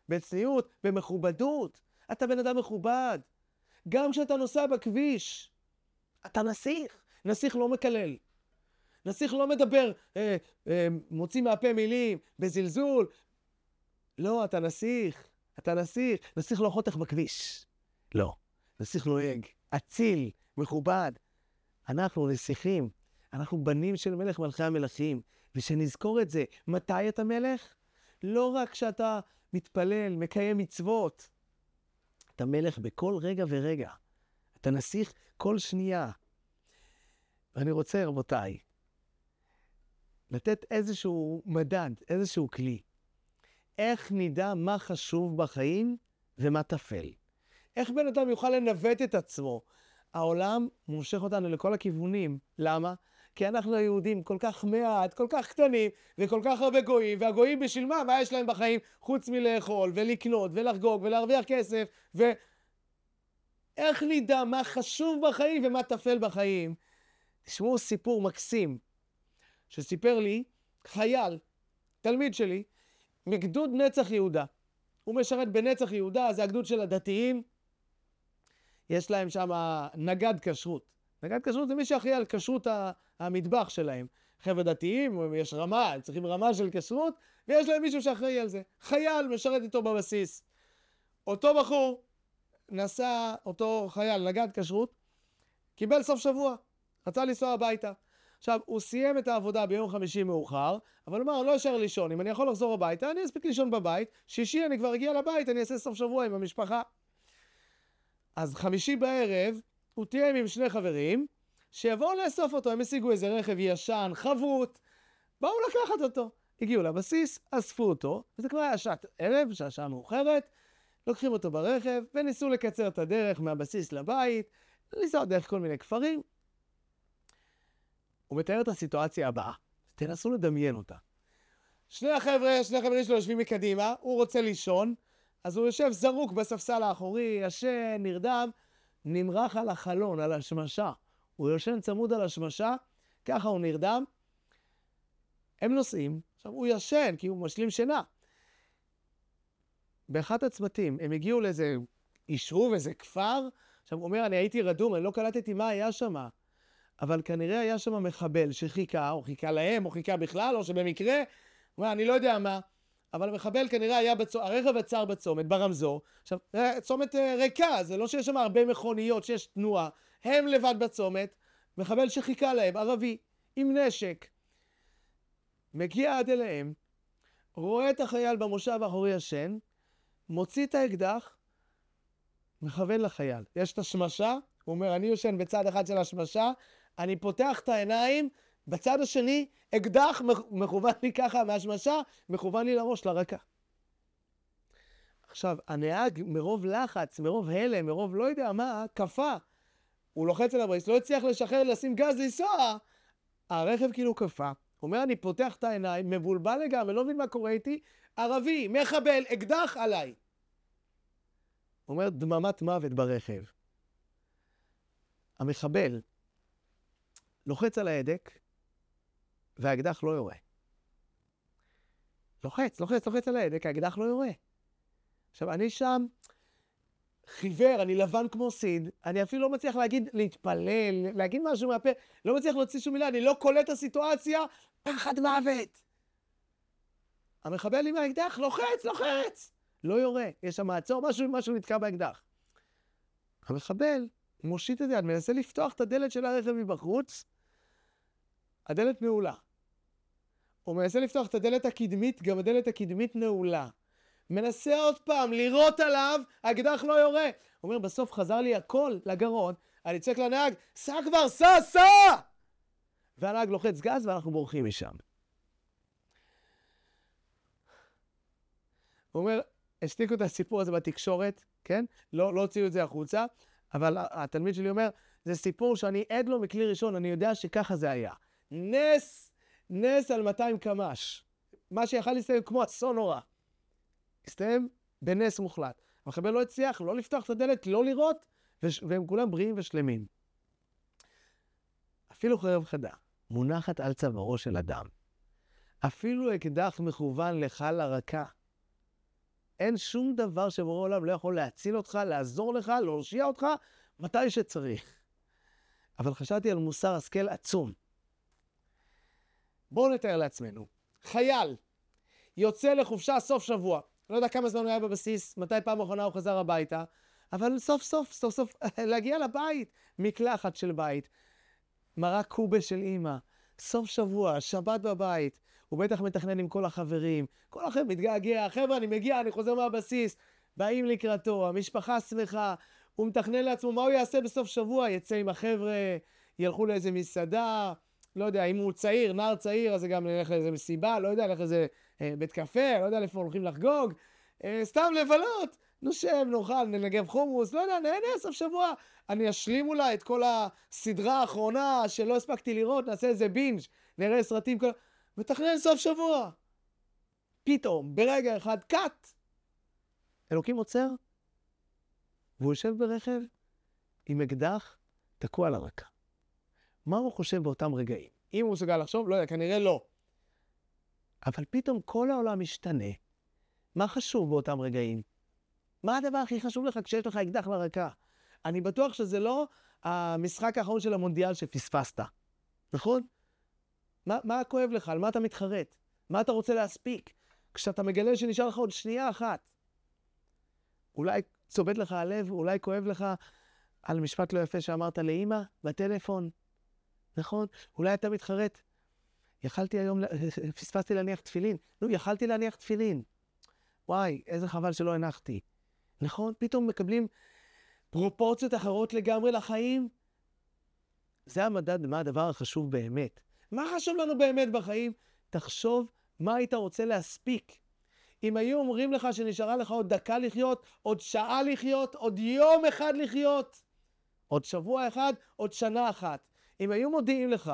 בצניעות, במכובדות. אתה בן אדם מכובד. גם כשאתה נוסע בכביש, אתה נסיך. נסיך לא מקלל. נסיך לא מדבר, אה, אה, מוציא מהפה מילים, בזלזול. לא, אתה נסיך. אתה נסיך. נסיך לא חותך בכביש. לא. נסיך נוהג. אציל, מכובד. אנחנו נסיכים. אנחנו בנים של מלך מלכי המלכים. ושנזכור את זה. מתי אתה מלך? לא רק כשאתה מתפלל, מקיים מצוות. אתה מלך בכל רגע ורגע. אתה נסיך כל שנייה. ואני רוצה, רבותיי, לתת איזשהו מדד, איזשהו כלי. איך נדע מה חשוב בחיים ומה תפל? איך בן אדם יוכל לנווט את עצמו? העולם מושך אותנו לכל הכיוונים. למה? כי אנחנו היהודים כל כך מעט, כל כך קטנים, וכל כך הרבה גויים, והגויים בשביל מה? מה יש להם בחיים? חוץ מלאכול, ולקנות, ולחגוג, ולהרוויח כסף, ו... איך נדע מה חשוב בחיים ומה תפל בחיים? תשמעו סיפור מקסים, שסיפר לי חייל, תלמיד שלי, מגדוד נצח יהודה. הוא משרת בנצח יהודה, זה הגדוד של הדתיים. יש להם שם נגד כשרות. נגד כשרות זה מי שאחראי על כשרות המטבח שלהם. חבר'ה דתיים, יש רמה, צריכים רמה של כשרות, ויש להם מישהו שאחראי על זה. חייל משרת איתו בבסיס. אותו בחור נסע, אותו חייל, נגד כשרות, קיבל סוף שבוע, רצה לנסוע הביתה. עכשיו, הוא סיים את העבודה ביום חמישי מאוחר, אבל הוא אמר, אני לא אשאר לישון, אם אני יכול לחזור הביתה, אני אספיק לישון בבית, שישי אני כבר אגיע לבית, אני אעשה סוף שבוע עם המשפחה. אז חמישי בערב, הוא תיאם עם שני חברים, שיבואו לאסוף אותו, הם השיגו איזה רכב ישן, חבוט, באו לקחת אותו. הגיעו לבסיס, אספו אותו, וזה כבר היה שעת ערב, שעה שעה מאוחרת, לוקחים אותו ברכב, וניסו לקצר את הדרך מהבסיס לבית, לנסוע דרך כל מיני כפרים. הוא מתאר את הסיטואציה הבאה, תנסו לדמיין אותה. שני החבר'ה, שני החברים שלו יושבים מקדימה, הוא רוצה לישון, אז הוא יושב זרוק בספסל האחורי, ישן, נרדם, נמרח על החלון, על השמשה. הוא יושן צמוד על השמשה, ככה הוא נרדם. הם נוסעים, עכשיו הוא ישן כי הוא משלים שינה. באחת הצמתים, הם הגיעו לאיזה יישוב, איזה כפר, עכשיו הוא אומר, אני הייתי רדום, אני לא קלטתי מה היה שם. אבל כנראה היה שם מחבל שחיכה, או חיכה להם, או חיכה בכלל, או שבמקרה, הוא אומר, אני לא יודע מה, אבל המחבל כנראה היה בצומת, הרכב עצר בצומת, ברמזור. עכשיו, צומת ריקה, זה לא שיש שם הרבה מכוניות, שיש תנועה. הם לבד בצומת, מחבל שחיכה להם, ערבי, עם נשק. מגיע עד אליהם, רואה את החייל במושב האחורי ישן, מוציא את האקדח, מכוון לחייל. יש את השמשה, הוא אומר, אני יושן בצד אחד של השמשה, אני פותח את העיניים, בצד השני, אקדח מכוון לי ככה מהשמשה, מכוון לי לראש, לרקה. עכשיו, הנהג מרוב לחץ, מרוב הלם, מרוב לא יודע מה, קפה. הוא לוחץ על הבריס, לא הצליח לשחרר, לשים גז, לנסוע. הרכב כאילו קפה. הוא אומר, אני פותח את העיניים, מבולבל לגמרי, לא מבין מה קורה איתי. ערבי, מחבל, אקדח עליי. הוא אומר, דממת מוות ברכב. המחבל לוחץ על ההדק, והאקדח לא יורה. לוחץ, לוחץ, לוחץ על ההדק, האקדח לא יורה. עכשיו, אני שם חיוור, אני לבן כמו סיד, אני אפילו לא מצליח להגיד, להתפלל, להגיד משהו מהפה, לא מצליח להוציא שום מילה, אני לא קולט את הסיטואציה, פחד מוות. המחבל עם האקדח, לוחץ, לוחץ, לא יורה, יש שם מעצור, משהו, משהו נתקע באקדח. המחבל מושיט את יד, מנסה לפתוח את הדלת של הרכב מבחוץ, הדלת נעולה. הוא מנסה לפתוח את הדלת הקדמית, גם הדלת הקדמית נעולה. מנסה עוד פעם לירות עליו, האקדח לא יורה. הוא אומר, בסוף חזר לי הכל לגרון, אני צועק לנהג, סע כבר, סע, סע! והנהג לוחץ גז ואנחנו בורחים משם. הוא אומר, השתיקו את הסיפור הזה בתקשורת, כן? לא, לא הוציאו את זה החוצה, אבל התלמיד שלי אומר, זה סיפור שאני עד לו מכלי ראשון, אני יודע שככה זה היה. נס, נס על מאתיים קמ"ש. מה שיכל להסתיים כמו אסון נורא. הסתיים בנס מוחלט. המחבל לא הצליח לא לפתוח את הדלת, לא לראות, והם כולם בריאים ושלמים. אפילו חרב חדה, מונחת על צווארו של אדם. אפילו אקדח מכוון לך לרקה. אין שום דבר שבורא עולם לא יכול להציל אותך, לעזור לך, להושיע אותך, מתי שצריך. אבל חשבתי על מוסר השכל עצום. בואו נתאר לעצמנו. חייל יוצא לחופשה סוף שבוע. לא יודע כמה זמן הוא היה בבסיס, מתי פעם אחרונה הוא חזר הביתה, אבל סוף סוף, סוף סוף, להגיע לבית, מקלחת של בית, מרק קובה של אמא, סוף שבוע, שבת בבית, הוא בטח מתכנן עם כל החברים, כל החבר'ה מתגעגע, חבר'ה אני מגיע, אני חוזר מהבסיס, באים לקראתו, המשפחה שמחה, הוא מתכנן לעצמו מה הוא יעשה בסוף שבוע, יצא עם החבר'ה, ילכו לאיזה מסעדה, לא יודע, אם הוא צעיר, נער צעיר, אז זה גם נלך לאיזה מסיבה, לא יודע, נלך לאיזה אה, בית קפה, לא יודע לאיפה הולכים לחגוג, אה, סתם לבלות, נושב, נאכל, ננגב חומוס, לא יודע, נהנה סוף שבוע, אני אשלים אולי את כל הסדרה האחרונה שלא הספקתי לראות, נעשה איזה בינג', נראה סרטים, כל... מתכנן סוף שבוע. פתאום, ברגע אחד, קאט! אלוקים עוצר, והוא יושב ברכב עם אקדח תקוע על הרקע. מה הוא חושב באותם רגעים? אם הוא מסוגל לחשוב, לא יודע, כנראה לא. אבל פתאום כל העולם משתנה. מה חשוב באותם רגעים? מה הדבר הכי חשוב לך כשיש לך אקדח לרקע? אני בטוח שזה לא המשחק האחרון של המונדיאל שפספסת. נכון? מה, מה כואב לך? על מה אתה מתחרט? מה אתה רוצה להספיק? כשאתה מגלה שנשאר לך עוד שנייה אחת. אולי צובט לך הלב, אולי כואב לך על משפט לא יפה שאמרת לאמא בטלפון. נכון? אולי אתה מתחרט. יכלתי היום, פספסתי להניח תפילין. נו, יכלתי להניח תפילין. וואי, איזה חבל שלא הנחתי. נכון? פתאום מקבלים פרופורציות אחרות לגמרי לחיים. זה המדד, מה הדבר החשוב באמת. מה חשוב לנו באמת בחיים? תחשוב מה היית רוצה להספיק. אם היו אומרים לך שנשארה לך עוד דקה לחיות, עוד שעה לחיות, עוד יום אחד לחיות, עוד שבוע אחד, עוד שנה אחת. אם היו מודיעים לך,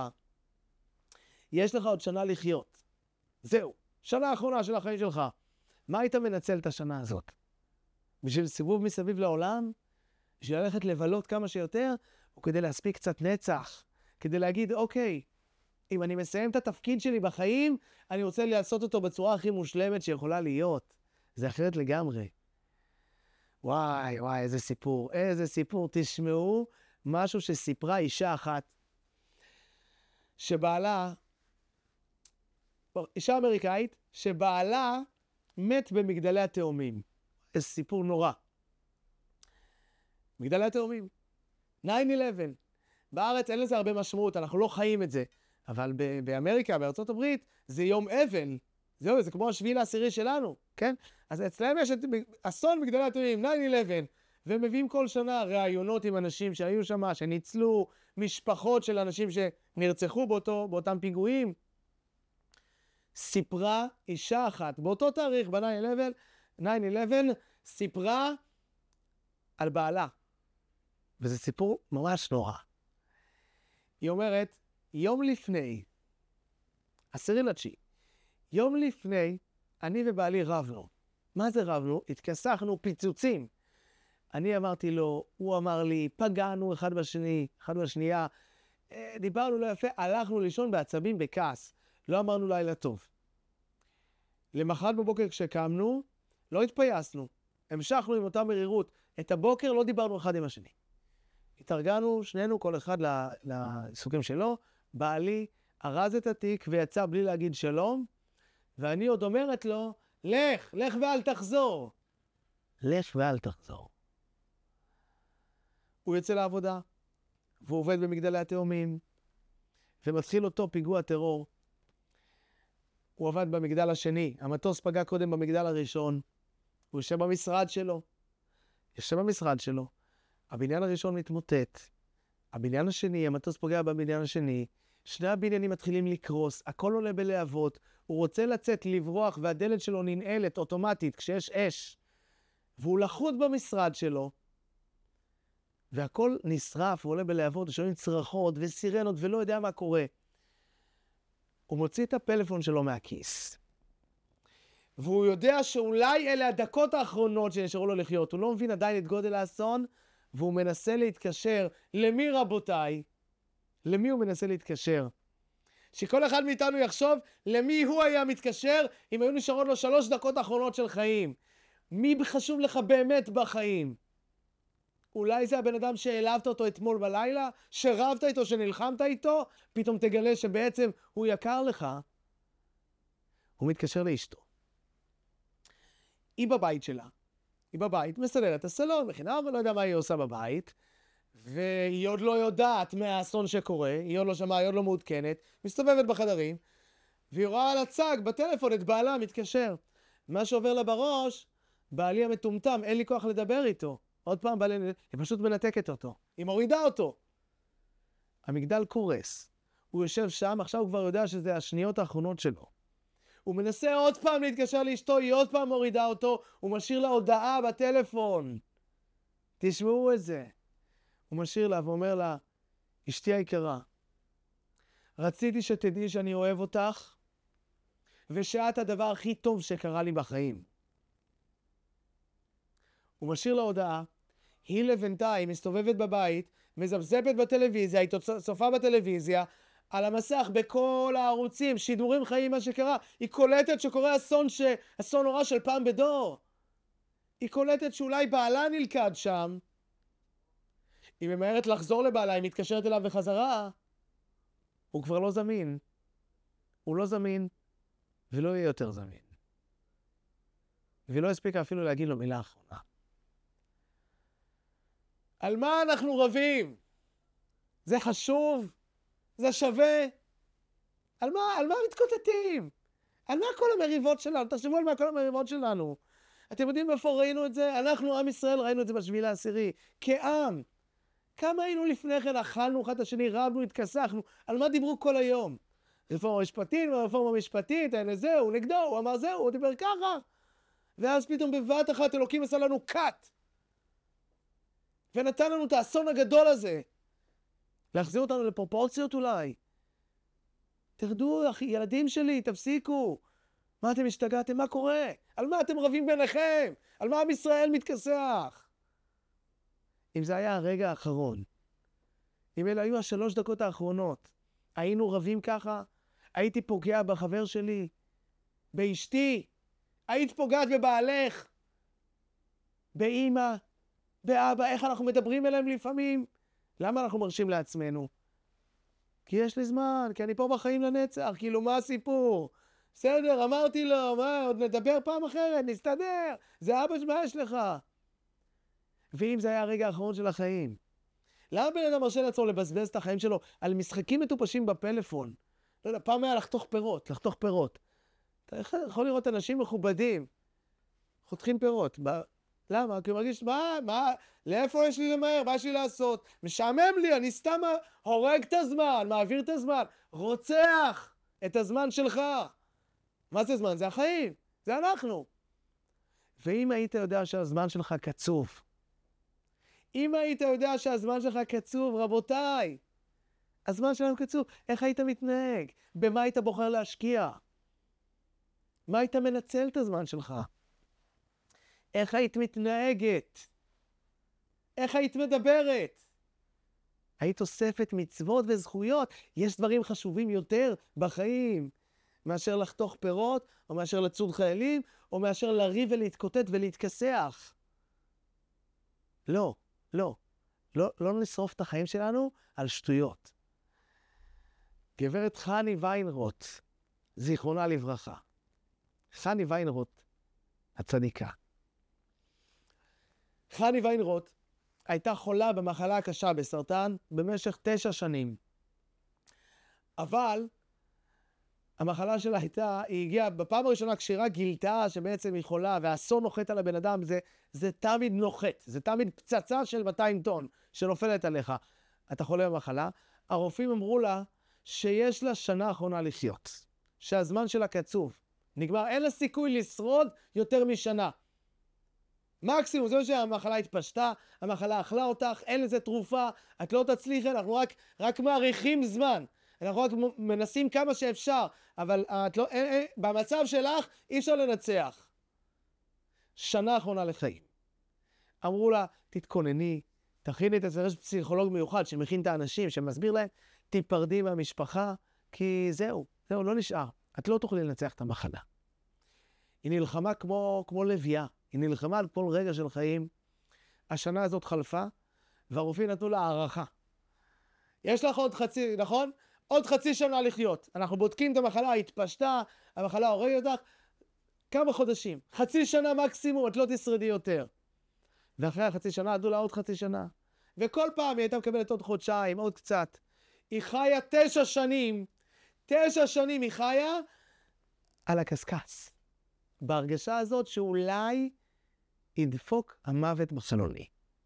יש לך עוד שנה לחיות. זהו, שנה האחרונה של החיים שלך. מה היית מנצל את השנה הזאת? בשביל סיבוב מסביב לעולם? בשביל ללכת לבלות כמה שיותר? או כדי להספיק קצת נצח? כדי להגיד, אוקיי, אם אני מסיים את התפקיד שלי בחיים, אני רוצה לעשות אותו בצורה הכי מושלמת שיכולה להיות. זה אחרת לגמרי. וואי, וואי, איזה סיפור. איזה סיפור. תשמעו משהו שסיפרה אישה אחת, שבעלה, אישה אמריקאית, שבעלה מת במגדלי התאומים. איזה סיפור נורא. מגדלי התאומים. תשע אחת עשרה. בארץ אין לזה הרבה משמעות, אנחנו לא חיים את זה. אבל ב- באמריקה, בארצות הברית, זה יום אבל. זהו, זה כמו השביעי לעשירי שלנו, כן? אז אצלם יש את אסון מגדלי התאומים, תשע אחת עשרה. והם מביאים כל שנה ראיונות עם אנשים שהיו שם, שניצלו, משפחות של אנשים שנרצחו באותו, באותם פיגועים. סיפרה אישה אחת, באותו תאריך, ב-תשע אחת עשרה, סיפרה על בעלה. וזה סיפור ממש נורא. היא אומרת, יום לפני, עשירי לתשיעי, יום לפני, אני ובעלי רבנו. מה זה רבנו? התכסחנו פיצוצים. אני אמרתי לו, הוא אמר לי, פגענו אחד בשני, אחד בשנייה, דיברנו לא יפה, הלכנו לישון בעצבים בכעס. לא אמרנו לילה טוב. למחרת בבוקר כשקמנו, לא התפייסנו. המשכנו עם אותה מרירות. את הבוקר לא דיברנו אחד עם השני. התארגנו שנינו, כל אחד לסוגים שלו. בעלי ארז את התיק ויצא בלי להגיד שלום, ואני עוד אומרת לו, לך, לך ואל תחזור. לך ואל תחזור. הוא יוצא לעבודה, והוא עובד במגדלי התאומים, ומתחיל אותו פיגוע טרור. הוא עבד במגדל השני, המטוס פגע קודם במגדל הראשון, הוא יושב במשרד שלו, יושב במשרד שלו, הבניין הראשון מתמוטט, הבניין השני, המטוס פוגע בבניין השני, שני הבניינים מתחילים לקרוס, הכל עולה בלהבות, הוא רוצה לצאת לברוח והדלת שלו ננעלת אוטומטית כשיש אש, והוא לחוד במשרד שלו, והכל נשרף ועולה בלהבות, ושומעים צרחות וסירנות ולא יודע מה קורה. הוא מוציא את הפלאפון שלו מהכיס. והוא יודע שאולי אלה הדקות האחרונות שנשארו לו לחיות. הוא לא מבין עדיין את גודל האסון, והוא מנסה להתקשר. למי רבותיי? למי הוא מנסה להתקשר? שכל אחד מאיתנו יחשוב למי הוא היה מתקשר אם היו נשארות לו שלוש דקות האחרונות של חיים. מי חשוב לך באמת בחיים? אולי זה הבן אדם שהעלבת אותו אתמול בלילה, שרבת איתו, שנלחמת איתו, פתאום תגלה שבעצם הוא יקר לך. הוא מתקשר לאשתו. היא בבית שלה. היא בבית, מסדרת את הסלון, מכינה, אבל לא יודע מה היא עושה בבית, והיא עוד לא יודעת מהאסון שקורה, היא עוד לא שמעה, היא עוד לא מעודכנת, מסתובבת בחדרים, והיא רואה על הצג בטלפון את בעלה מתקשר. מה שעובר לה בראש, בעלי המטומטם, אין לי כוח לדבר איתו. עוד פעם, בעלי, היא פשוט מנתקת אותו. היא מורידה אותו. המגדל קורס. הוא יושב שם, עכשיו הוא כבר יודע שזה השניות האחרונות שלו. הוא מנסה עוד פעם להתקשר לאשתו, היא עוד פעם מורידה אותו, הוא משאיר לה הודעה בטלפון. תשמעו את זה. הוא משאיר לה ואומר לה, אשתי היקרה, רציתי שתדעי שאני אוהב אותך, ושאת הדבר הכי טוב שקרה לי בחיים. הוא משאיר לה הודעה, היא לבינתיים מסתובבת בבית, מזבזבת בטלוויזיה, היא צופה בטלוויזיה, על המסך בכל הערוצים, שידורים חיים מה שקרה, היא קולטת שקורה אסון, ש... אסון נורא של פעם בדור. היא קולטת שאולי בעלה נלכד שם, היא ממהרת לחזור לבעלה, היא מתקשרת אליו בחזרה, הוא כבר לא זמין. הוא לא זמין, ולא יהיה יותר זמין. ולא הספיקה אפילו להגיד לו מילה אחרונה. על מה אנחנו רבים? זה חשוב? זה שווה? על מה, על מה מתקוטטים? על מה כל המריבות שלנו? תחשבו על מה כל המריבות שלנו. אתם יודעים איפה ראינו את זה? אנחנו, עם ישראל, ראינו את זה בשביל העשירי. כעם. כמה היינו לפני כן, אכלנו אחד השני, רבנו, התכסחנו. על מה דיברו כל היום? רפורמה משפטית, רפורמה משפטית, אין לזה, הוא נגדו, הוא אמר זהו, הוא דיבר ככה. ואז פתאום בבת אחת אלוקים עשה לנו קאט. ונתן לנו את האסון הגדול הזה. להחזיר אותנו לפרופורציות אולי. תרדו, אחי, ילדים שלי, תפסיקו. מה אתם השתגעתם? מה קורה? על מה אתם רבים ביניכם? על מה עם ישראל מתכסח? אם זה היה הרגע האחרון, אם אלה היו השלוש דקות האחרונות, היינו רבים ככה, הייתי פוגע בחבר שלי, באשתי, היית פוגעת בבעלך, באמא, באבא, איך אנחנו מדברים אליהם לפעמים? למה אנחנו מרשים לעצמנו? כי יש לי זמן, כי אני פה בחיים לנצח, כאילו מה הסיפור? בסדר, אמרתי לו, מה, עוד נדבר פעם אחרת, נסתדר, זה אבא, מה יש לך? ואם זה היה הרגע האחרון של החיים, למה בן אדם מרשה לעצמו לבזבז את החיים שלו על משחקים מטופשים בפלאפון? לא יודע, פעם היה לחתוך פירות, לחתוך פירות. אתה יכול לראות אנשים מכובדים, חותכים פירות. ב... למה? כי הוא מרגיש, מה, מה, לאיפה יש לי למהר? מה יש לי לעשות? משעמם לי, אני סתם הורג את הזמן, מעביר את הזמן, רוצח את הזמן שלך. מה זה זמן? זה החיים, זה אנחנו. ואם היית יודע שהזמן שלך קצוב, אם היית יודע שהזמן שלך קצוב, רבותיי, הזמן שלנו קצוב, איך היית מתנהג? במה היית בוחר להשקיע? מה היית מנצל את הזמן שלך? איך היית מתנהגת? איך היית מדברת? היית אוספת מצוות וזכויות. יש דברים חשובים יותר בחיים מאשר לחתוך פירות, או מאשר לצוד חיילים, או מאשר לריב ולהתקוטט ולהתכסח. לא, לא. לא, לא נשרוף את החיים שלנו על שטויות. גברת חני ויינרוט, זיכרונה לברכה. חני ויינרוט, הצדיקה. חני ויינרוט הייתה חולה במחלה הקשה בסרטן במשך תשע שנים. אבל המחלה שלה הייתה, היא הגיעה בפעם הראשונה כשהיא רק גילתה שבעצם היא חולה והאסון נוחת על הבן אדם, זה, זה תמיד נוחת, זה תמיד פצצה של מאתיים טון שנופלת עליך. אתה חולה במחלה, הרופאים אמרו לה שיש לה שנה אחרונה לחיות, שהזמן שלה קצוב, נגמר, אין לה סיכוי לשרוד יותר משנה. מקסימום, זה שהמחלה התפשטה, המחלה אכלה אותך, אין לזה תרופה, את לא תצליחי, אנחנו רק, רק מעריכים זמן. אנחנו רק מנסים כמה שאפשר, אבל את לא, אין, אין, במצב שלך אי אפשר לנצח. שנה אחרונה לחיים. אמרו לה, תתכונני, תכיני את זה, יש פסיכולוג מיוחד שמכין את האנשים, שמסביר להם, תיפרדי מהמשפחה, כי זהו, זהו, לא נשאר. את לא תוכלי לנצח את המחלה. היא נלחמה כמו, כמו לביאה. היא נלחמה על כל רגע של חיים. השנה הזאת חלפה, והרופאים נתנו לה הערכה. יש לך עוד חצי, נכון? עוד חצי שנה לחיות. אנחנו בודקים את המחלה, התפשטה, המחלה הורגת אותך, כמה חודשים. חצי שנה מקסימום, את לא תשרדי יותר. ואחרי החצי שנה, עדו לה עוד חצי שנה. וכל פעם היא הייתה מקבלת עוד חודשיים, עוד קצת. היא חיה תשע שנים, תשע שנים היא חיה על הקסקס. בהרגשה הזאת שאולי ידפוק המוות בחלוני.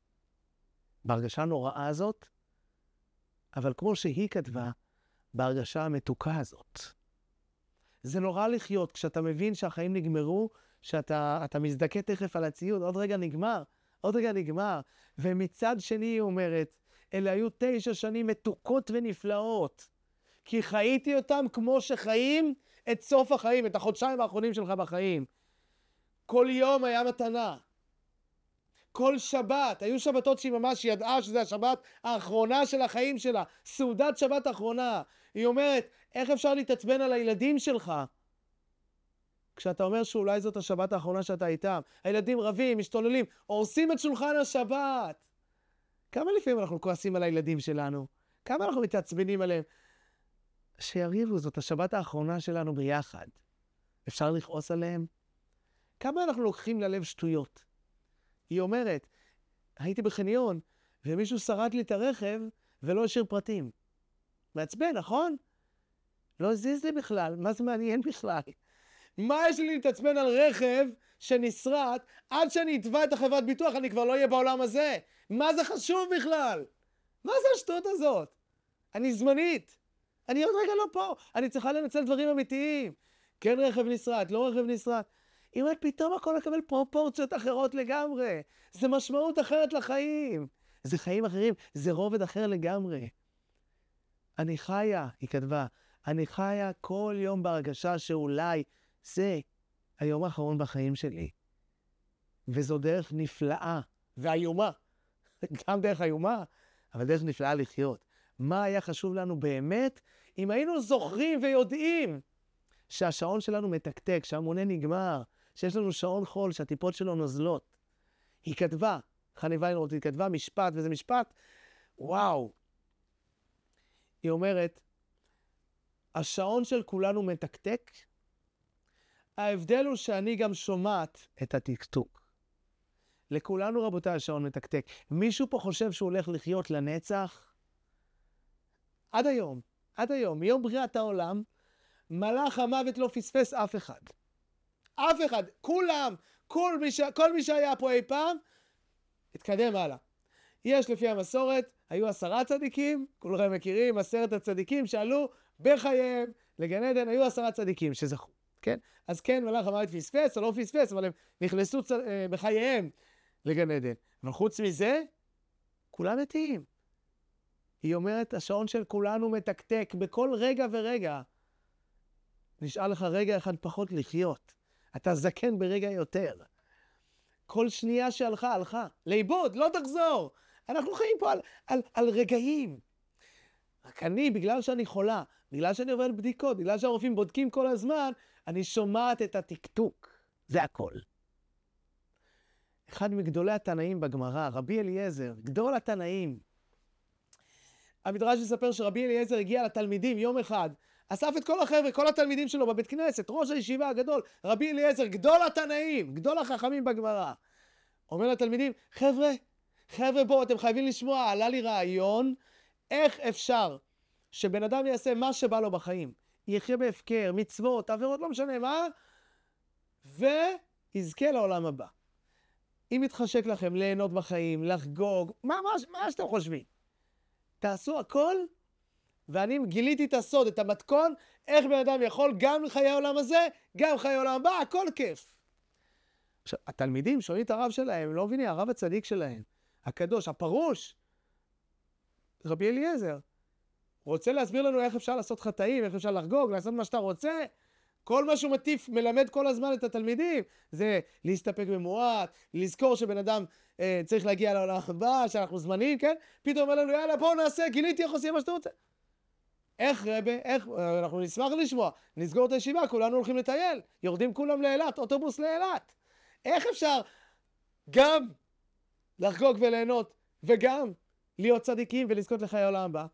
בהרגשה הנוראה הזאת, אבל כמו שהיא כתבה, בהרגשה המתוקה הזאת. זה נורא לחיות כשאתה מבין שהחיים נגמרו, שאתה אתה מזדכה תכף על הציוד, עוד רגע נגמר, עוד רגע נגמר. ומצד שני היא אומרת, אלה היו תשע שנים מתוקות ונפלאות, כי חייתי אותם כמו שחיים את סוף החיים, את החודשיים האחרונים שלך בחיים. כל יום היה מתנה. כל שבת, היו שבתות שהיא ממש ידעה שזה השבת האחרונה של החיים שלה, סעודת שבת האחרונה. היא אומרת, איך אפשר להתעצבן על הילדים שלך? כשאתה אומר שאולי זאת השבת האחרונה שאתה איתם. הילדים רבים, משתוללים, הורסים את שולחן השבת. כמה לפעמים אנחנו כועסים על הילדים שלנו? כמה אנחנו מתעצבנים עליהם? שיריבו, זאת השבת האחרונה שלנו ביחד. אפשר לכעוס עליהם? כמה אנחנו לוקחים ללב שטויות? היא אומרת, הייתי בחניון, ומישהו שרד לי את הרכב, ולא השאיר פרטים. מעצבן, נכון? לא הזיז לי בכלל, מה זה מעניין בכלל? מה יש לי להתעצבן על רכב שנשרד, עד שאני אתבע את החברת ביטוח, אני כבר לא אהיה בעולם הזה. מה זה חשוב בכלל? מה זה השטות הזאת? אני זמנית. אני עוד רגע לא פה. אני צריכה לנצל דברים אמיתיים. כן רכב נשרד, לא רכב נשרד. אם את פתאום הכל לקבל פרופורציות אחרות לגמרי. זה משמעות אחרת לחיים. זה חיים אחרים, זה רובד אחר לגמרי. אני חיה, היא כתבה, אני חיה כל יום בהרגשה שאולי זה היום האחרון בחיים שלי. וזו דרך נפלאה ואיומה. גם דרך איומה, אבל דרך נפלאה לחיות. מה היה חשוב לנו באמת אם היינו זוכרים ויודעים שהשעון שלנו מתקתק, שהמונה נגמר, שיש לנו שעון חול, שהטיפות שלו נוזלות. היא כתבה, חני ויינרוט, היא כתבה משפט, וזה משפט, וואו. היא אומרת, השעון של כולנו מתקתק, ההבדל הוא שאני גם שומעת את התקתוק. לכולנו רבותיי השעון מתקתק. מישהו פה חושב שהוא הולך לחיות לנצח? עד היום, עד היום, מיום בריאת העולם, מלאך המוות לא פספס אף אחד. אף אחד, כולם, כל מי, ש... כל מי שהיה פה אי פעם, התקדם הלאה. יש לפי המסורת, היו עשרה צדיקים, כולכם מכירים, עשרת הצדיקים שעלו בחייהם לגן עדן, היו עשרה צדיקים שזכו, כן? אז כן, מלאך המוות פספס או לא פספס, אבל הם נכנסו צ... בחייהם לגן עדן. אבל חוץ מזה, כולם מתים. היא אומרת, השעון של כולנו מתקתק בכל רגע ורגע. נשאר לך רגע אחד פחות לחיות. אתה זקן ברגע יותר. כל שנייה שהלכה, הלכה. לאיבוד, לא תחזור. אנחנו חיים פה על, על, על רגעים. רק אני, בגלל שאני חולה, בגלל שאני עוברת בדיקות, בגלל שהרופאים בודקים כל הזמן, אני שומעת את התקתוק. זה הכל. אחד מגדולי התנאים בגמרא, רבי אליעזר, גדול התנאים. המדרש יספר שרבי אליעזר הגיע לתלמידים יום אחד, אסף את כל החבר'ה, כל התלמידים שלו בבית כנסת, ראש הישיבה הגדול, רבי אליעזר, גדול התנאים, גדול החכמים בגמרא. אומר לתלמידים, חבר'ה, חבר'ה בואו, אתם חייבים לשמוע, עלה לי רעיון, איך אפשר שבן אדם יעשה מה שבא לו בחיים, יחיה בהפקר, מצוות, עבירות, לא משנה מה, ויזכה לעולם הבא. אם מתחשק לכם ליהנות בחיים, לחגוג, מה, מה, מה שאתם חושבים? תעשו הכל, ואני גיליתי את הסוד, את המתכון, איך בן אדם יכול גם לחיי העולם הזה, גם חיי העולם הבא, הכל כיף. עכשיו, התלמידים שואלים את הרב שלהם, הם לא מבינים, הרב הצדיק שלהם, הקדוש, הפרוש, רבי אליעזר, רוצה להסביר לנו איך אפשר לעשות חטאים, איך אפשר לחגוג, לעשות מה שאתה רוצה, כל מה שהוא מטיף, מלמד כל הזמן את התלמידים, זה להסתפק במועט, לזכור שבן אדם אה, צריך להגיע לעולם הבא, שאנחנו זמנים, כן? פתאום אומר לנו, יאללה, בואו נעשה, גיליתי איך עושים מה שאתה רוצה. איך רבה, איך, אנחנו נשמח לשמוע, נסגור את הישיבה, כולנו הולכים לטייל, יורדים כולם לאילת, אוטובוס לאילת. איך אפשר גם לחגוג וליהנות, וגם להיות צדיקים ולזכות לחיי העולם הבא?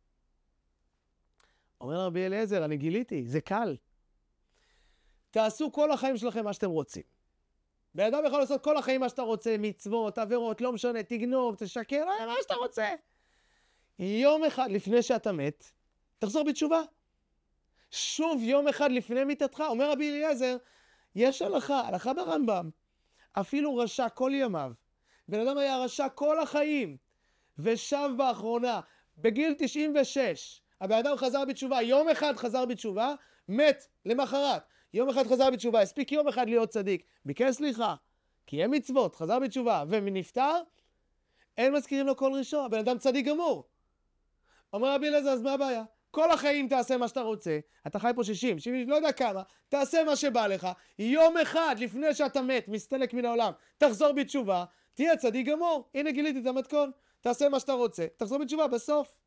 אומר רבי אליעזר, אני גיליתי, זה קל. תעשו כל החיים שלכם מה שאתם רוצים. בן אדם יכול לעשות כל החיים מה שאתה רוצה, מצוות, עבירות, לא משנה, תגנוב, תשקר, מה שאתה רוצה. יום אחד לפני שאתה מת, תחזור בתשובה. שוב יום אחד לפני מיתתך, אומר רבי אליעזר, יש הלכה, הלכה ברמב"ם, אפילו רשע כל ימיו. בן אדם היה רשע כל החיים, ושב באחרונה, בגיל תשעים ושש, הבן אדם חזר בתשובה, יום אחד חזר בתשובה, מת למחרת. יום אחד חזר בתשובה, הספיק יום אחד להיות צדיק, ביקש סליחה, קיים מצוות, חזר בתשובה, ומנפטר, אין מזכירים לו כל ראשון, הבן אדם צדיק גמור. אומר רבי אליעזר, אז מה הבעיה? כל החיים תעשה מה שאתה רוצה, אתה חי פה שישים, שבעים, לא יודע כמה, תעשה מה שבא לך, יום אחד לפני שאתה מת, מסתלק מן העולם, תחזור בתשובה, תהיה צדיק גמור, הנה גיליתי את המתכון, תעשה מה שאתה רוצה, תחזור בתשובה בסוף.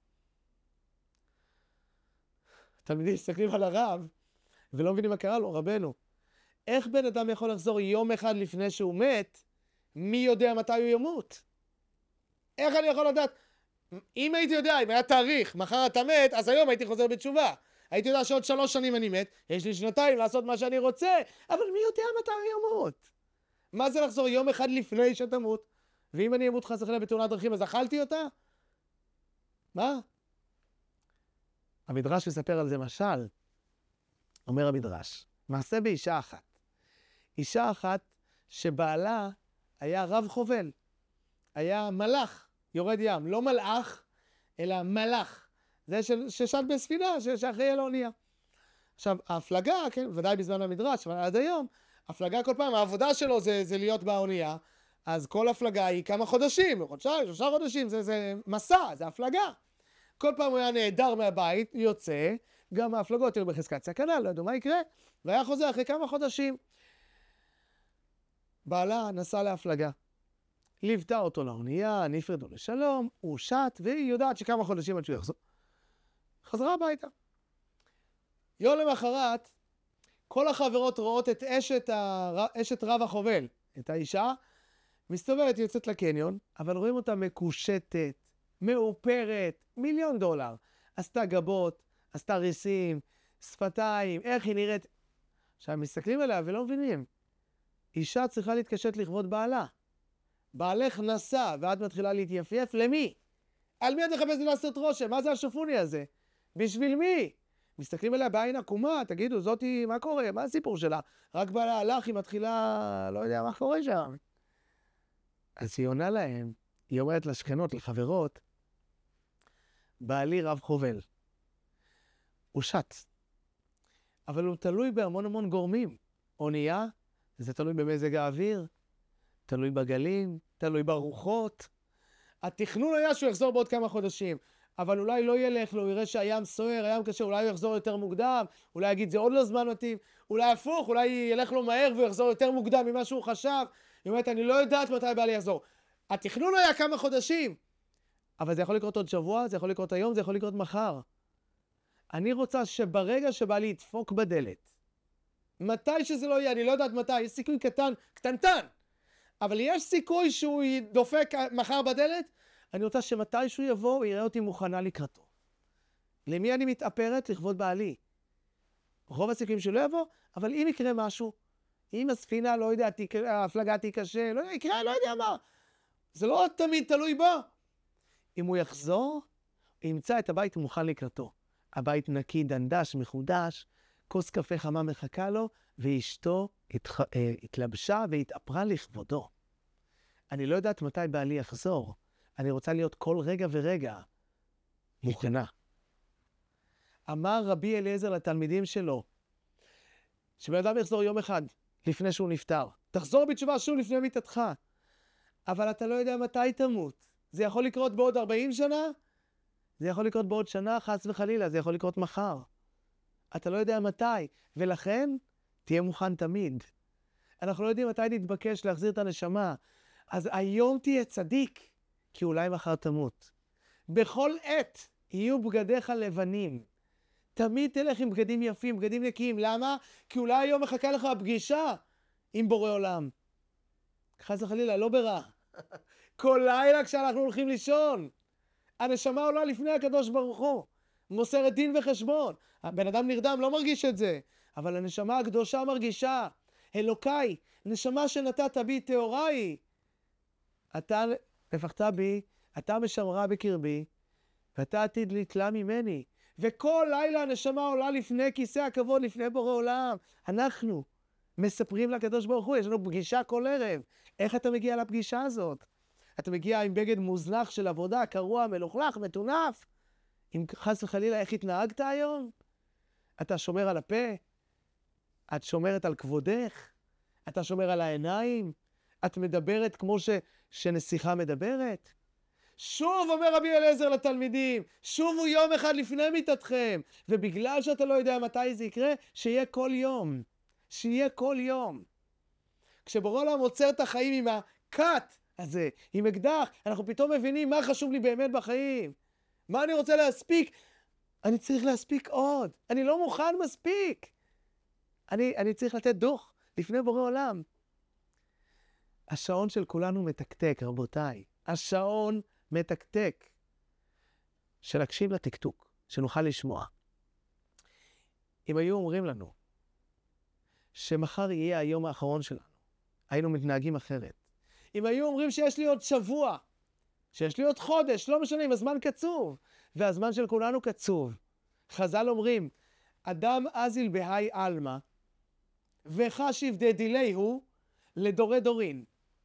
תלמידים מסתכלים על הרב, ולא מבינים מה קרה לו, רבנו. איך בן אדם יכול לחזור יום אחד לפני שהוא מת, מי יודע מתי הוא ימות? איך אני יכול לדעת? אם הייתי יודע, אם היה תאריך, מחר אתה מת, אז היום הייתי חוזר בתשובה. הייתי יודע שעוד שלוש שנים אני מת, יש לי שנתיים לעשות מה שאני רוצה, אבל מי יודע מתי הוא ימות? מה זה לחזור יום אחד לפני שתמות? ואם אני אמות חס וחלילה בתאונת דרכים, אז אכלתי אותה? מה? המדרש מספר על זה משל. אומר המדרש, מעשה באישה אחת. אישה אחת שבעלה היה רב חובל. היה מלאך, יורד ים. לא מלאך, אלא מלאך. זה ששט בספינה, שאחראי על האונייה. עכשיו, ההפלגה, כן, ודאי בזמן המדרש, אבל עד היום, הפלגה כל פעם, העבודה שלו זה, זה להיות באונייה, אז כל הפלגה היא כמה חודשים, חודשיים, שלושה חודשים, זה, זה מסע, זה הפלגה. כל פעם הוא היה נהדר מהבית, יוצא, גם ההפלגות היו בחזקת סכנה, לא ידעו מה יקרה, והיה חוזר אחרי כמה חודשים. בעלה נסע להפלגה, ליוותה אותו לאונייה, נפרדו לשלום, הוא שט, והיא יודעת שכמה חודשים עד שהוא יחזור. חזרה הביתה. יום למחרת, כל החברות רואות את אשת, הר... אשת רב החובל, את האישה, מסתובבת, יוצאת לקניון, אבל רואים אותה מקושטת, מאופרת, מיליון דולר. עשתה גבות, עשתה ריסים, שפתיים, איך היא נראית. עכשיו, מסתכלים עליה ולא מבינים. אישה צריכה להתקשט לכבוד בעלה. בעלך נסע, ואת מתחילה להתייפייף, למי? על מי את מחפשת לעשות רושם? מה זה השופוני הזה? בשביל מי? מסתכלים עליה בעין עקומה, תגידו, זאתי, מה קורה? מה הסיפור שלה? רק בעלה הלך, היא מתחילה, לא יודע מה קורה שם. אז היא עונה להם, היא אומרת לשכנות, לחברות, בעלי רב חובל. הוא שט. אבל הוא תלוי בהמון המון גורמים. אונייה, זה תלוי במזג האוויר, תלוי בגלים, תלוי ברוחות. התכנון היה שהוא יחזור בעוד כמה חודשים, אבל אולי לא ילך לו, הוא יראה שהים סוער, הים קשה, אולי הוא יחזור יותר מוקדם, אולי יגיד זה עוד לא זמן מתאים, אולי הפוך, אולי ילך לו מהר והוא יחזור יותר מוקדם ממה שהוא חשב. היא אומרת, אני לא יודעת מתי בעלי יחזור. התכנון היה כמה חודשים, אבל זה יכול לקרות עוד שבוע, זה יכול לקרות היום, זה יכול לקרות מחר. אני רוצה שברגע שבא לי ידפוק בדלת, מתי שזה לא יהיה, אני לא יודעת מתי, יש סיכוי קטן, קטנטן, אבל יש סיכוי שהוא ידופק מחר בדלת, אני רוצה שמתי שהוא יבוא, הוא יראה אותי מוכנה לקראתו. למי אני מתאפרת? לכבוד בעלי. רוב הסיכויים שלא יבוא, אבל אם יקרה משהו, אם הספינה, לא יודע, ההפלגה תיקשה, לא יודע, יקרה, לא יודע מה. זה לא תמיד תלוי בו. אם הוא יחזור, הוא ימצא את הבית מוכן לקראתו. הבית נקי, דנדש, מחודש, כוס קפה חמה מחכה לו, ואשתו התח... התלבשה והתאפרה לכבודו. אני לא יודעת מתי בעלי יחזור. אני רוצה להיות כל רגע ורגע מוכנה. אמר רבי אליעזר לתלמידים שלו, שבן אדם יחזור יום אחד לפני שהוא נפטר. תחזור בתשובה שוב לפני מיתתך. אבל אתה לא יודע מתי תמות. זה יכול לקרות בעוד ארבעים שנה, זה יכול לקרות בעוד שנה, חס וחלילה, זה יכול לקרות מחר. אתה לא יודע מתי, ולכן תהיה מוכן תמיד. אנחנו לא יודעים מתי נתבקש להחזיר את הנשמה, אז היום תהיה צדיק, כי אולי מחר תמות. בכל עת יהיו בגדיך לבנים. תמיד תלך עם בגדים יפים, בגדים נקיים. למה? כי אולי היום מחכה לך הפגישה עם בורא עולם. חס וחלילה, לא ברע. כל לילה כשאנחנו הולכים לישון, הנשמה עולה לפני הקדוש ברוך הוא, מוסרת דין וחשבון. הבן אדם נרדם, לא מרגיש את זה, אבל הנשמה הקדושה מרגישה. אלוקיי, נשמה שנתת בי תאוריי. אתה נפחת בי, אתה משמרה בקרבי, ואתה עתיד להתלה ממני. וכל לילה הנשמה עולה לפני כיסא הכבוד, לפני בורא עולם. אנחנו מספרים לקדוש ברוך הוא, יש לנו פגישה כל ערב. איך אתה מגיע לפגישה הזאת? אתה מגיע עם בגד מוזנח של עבודה, קרוע, מלוכלך, מטונף. אם חס וחלילה, איך התנהגת היום? אתה שומר על הפה? את שומרת על כבודך? אתה שומר על העיניים? את מדברת כמו ש... שנסיכה מדברת? שוב אומר רבי אליעזר לתלמידים, שובו יום אחד לפני מיתתכם, ובגלל שאתה לא יודע מתי זה יקרה, שיהיה כל יום. שיהיה כל יום. כשבורא עולם עוצר את החיים עם הקאט הזה, עם אקדח, אנחנו פתאום מבינים מה חשוב לי באמת בחיים. מה אני רוצה להספיק? אני צריך להספיק עוד. אני לא מוכן מספיק. אני, אני צריך לתת דוח לפני בורא עולם. השעון של כולנו מתקתק, רבותיי. השעון מתקתק. שנקשיב לתקתוק, שנוכל לשמוע. אם היו אומרים לנו שמחר יהיה היום האחרון שלנו, היינו מתנהגים אחרת. אם היו אומרים שיש לי עוד שבוע, שיש לי עוד חודש, לא משנה אם הזמן קצוב, והזמן של כולנו קצוב. חז"ל אומרים, אדם אזיל בהי אלמה, וחשיב דדילי הוא לדורי דורין.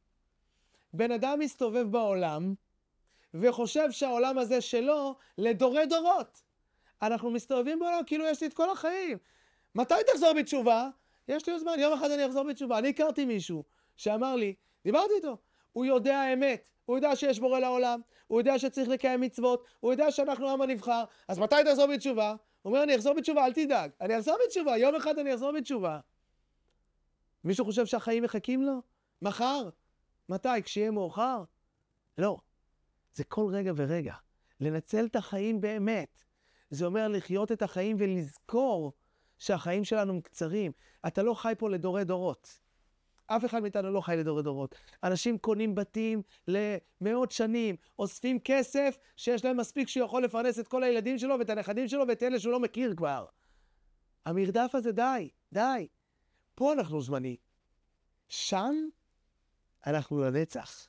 בן אדם מסתובב בעולם, וחושב שהעולם הזה שלו לדורי דורות. אנחנו מסתובבים בעולם כאילו יש לי את כל החיים. מתי תחזור בתשובה? יש לי עוד זמן, יום אחד אני אחזור בתשובה. אני הכרתי מישהו שאמר לי, דיברתי איתו, הוא יודע האמת, הוא יודע שיש בורא לעולם, הוא יודע שצריך לקיים מצוות, הוא יודע שאנחנו עם הנבחר, אז מתי תחזור בתשובה? הוא אומר, אני אחזור בתשובה, אל תדאג, אני אחזור בתשובה, יום אחד אני אחזור בתשובה. מישהו חושב שהחיים מחכים לו? מחר? מתי? כשיהיה מאוחר? לא. זה כל רגע ורגע. לנצל את החיים באמת. זה אומר לחיות את החיים ולזכור שהחיים שלנו קצרים. אתה לא חי פה לדורי דורות. אף אחד מאיתנו לא חי לדורי דורות. אנשים קונים בתים למאות שנים, אוספים כסף שיש להם מספיק שיכול לפרנס את כל הילדים שלו ואת הנכדים שלו ואת אלה שהוא לא מכיר כבר. המרדף הזה די, די. פה אנחנו זמני. שם אנחנו לנצח.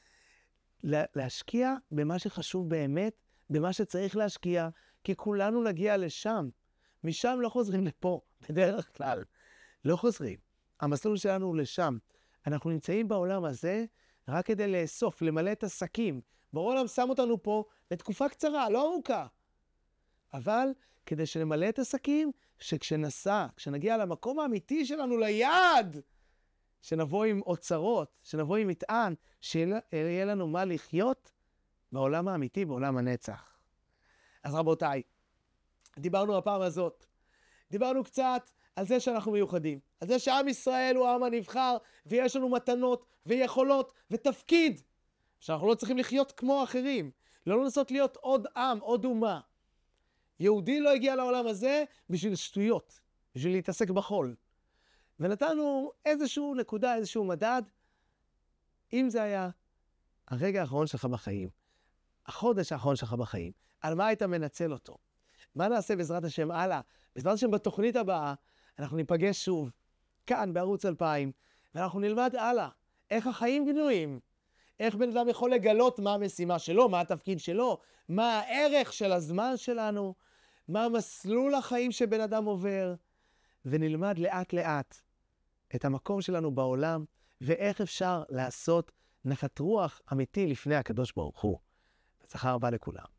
להשקיע במה שחשוב באמת, במה שצריך להשקיע, כי כולנו נגיע לשם. משם לא חוזרים לפה, בדרך כלל. לא חוזרים. המסלול שלנו הוא לשם. אנחנו נמצאים בעולם הזה רק כדי לאסוף, למלא את השקים. בעולם שם אותנו פה לתקופה קצרה, לא ארוכה. אבל כדי שנמלא את השקים, שכשנסע, כשנגיע למקום האמיתי שלנו, ליעד, שנבוא עם אוצרות, שנבוא עם מטען, שיהיה לנו מה לחיות בעולם האמיתי, בעולם הנצח. אז רבותיי, דיברנו הפעם הזאת, דיברנו קצת על זה שאנחנו מיוחדים, על זה שעם ישראל הוא העם הנבחר, ויש לנו מתנות ויכולות ותפקיד, שאנחנו לא צריכים לחיות כמו אחרים, לא לנסות להיות עוד עם, עוד אומה. יהודי לא הגיע לעולם הזה בשביל שטויות, בשביל להתעסק בחול. ונתנו איזשהו נקודה, איזשהו מדד, אם זה היה הרגע האחרון שלך בחיים, החודש האחרון שלך בחיים, על מה היית מנצל אותו? מה נעשה בעזרת השם הלאה? בעזרת השם בתוכנית הבאה, אנחנו ניפגש שוב, כאן בערוץ אלפיים, ואנחנו נלמד הלאה, איך החיים בנויים, איך בן אדם יכול לגלות מה המשימה שלו, מה התפקיד שלו, מה הערך של הזמן שלנו, מה מסלול החיים שבן אדם עובר, ונלמד לאט לאט את המקום שלנו בעולם, ואיך אפשר לעשות נחת רוח אמיתי לפני הקדוש ברוך הוא. בהצלחה רבה לכולם.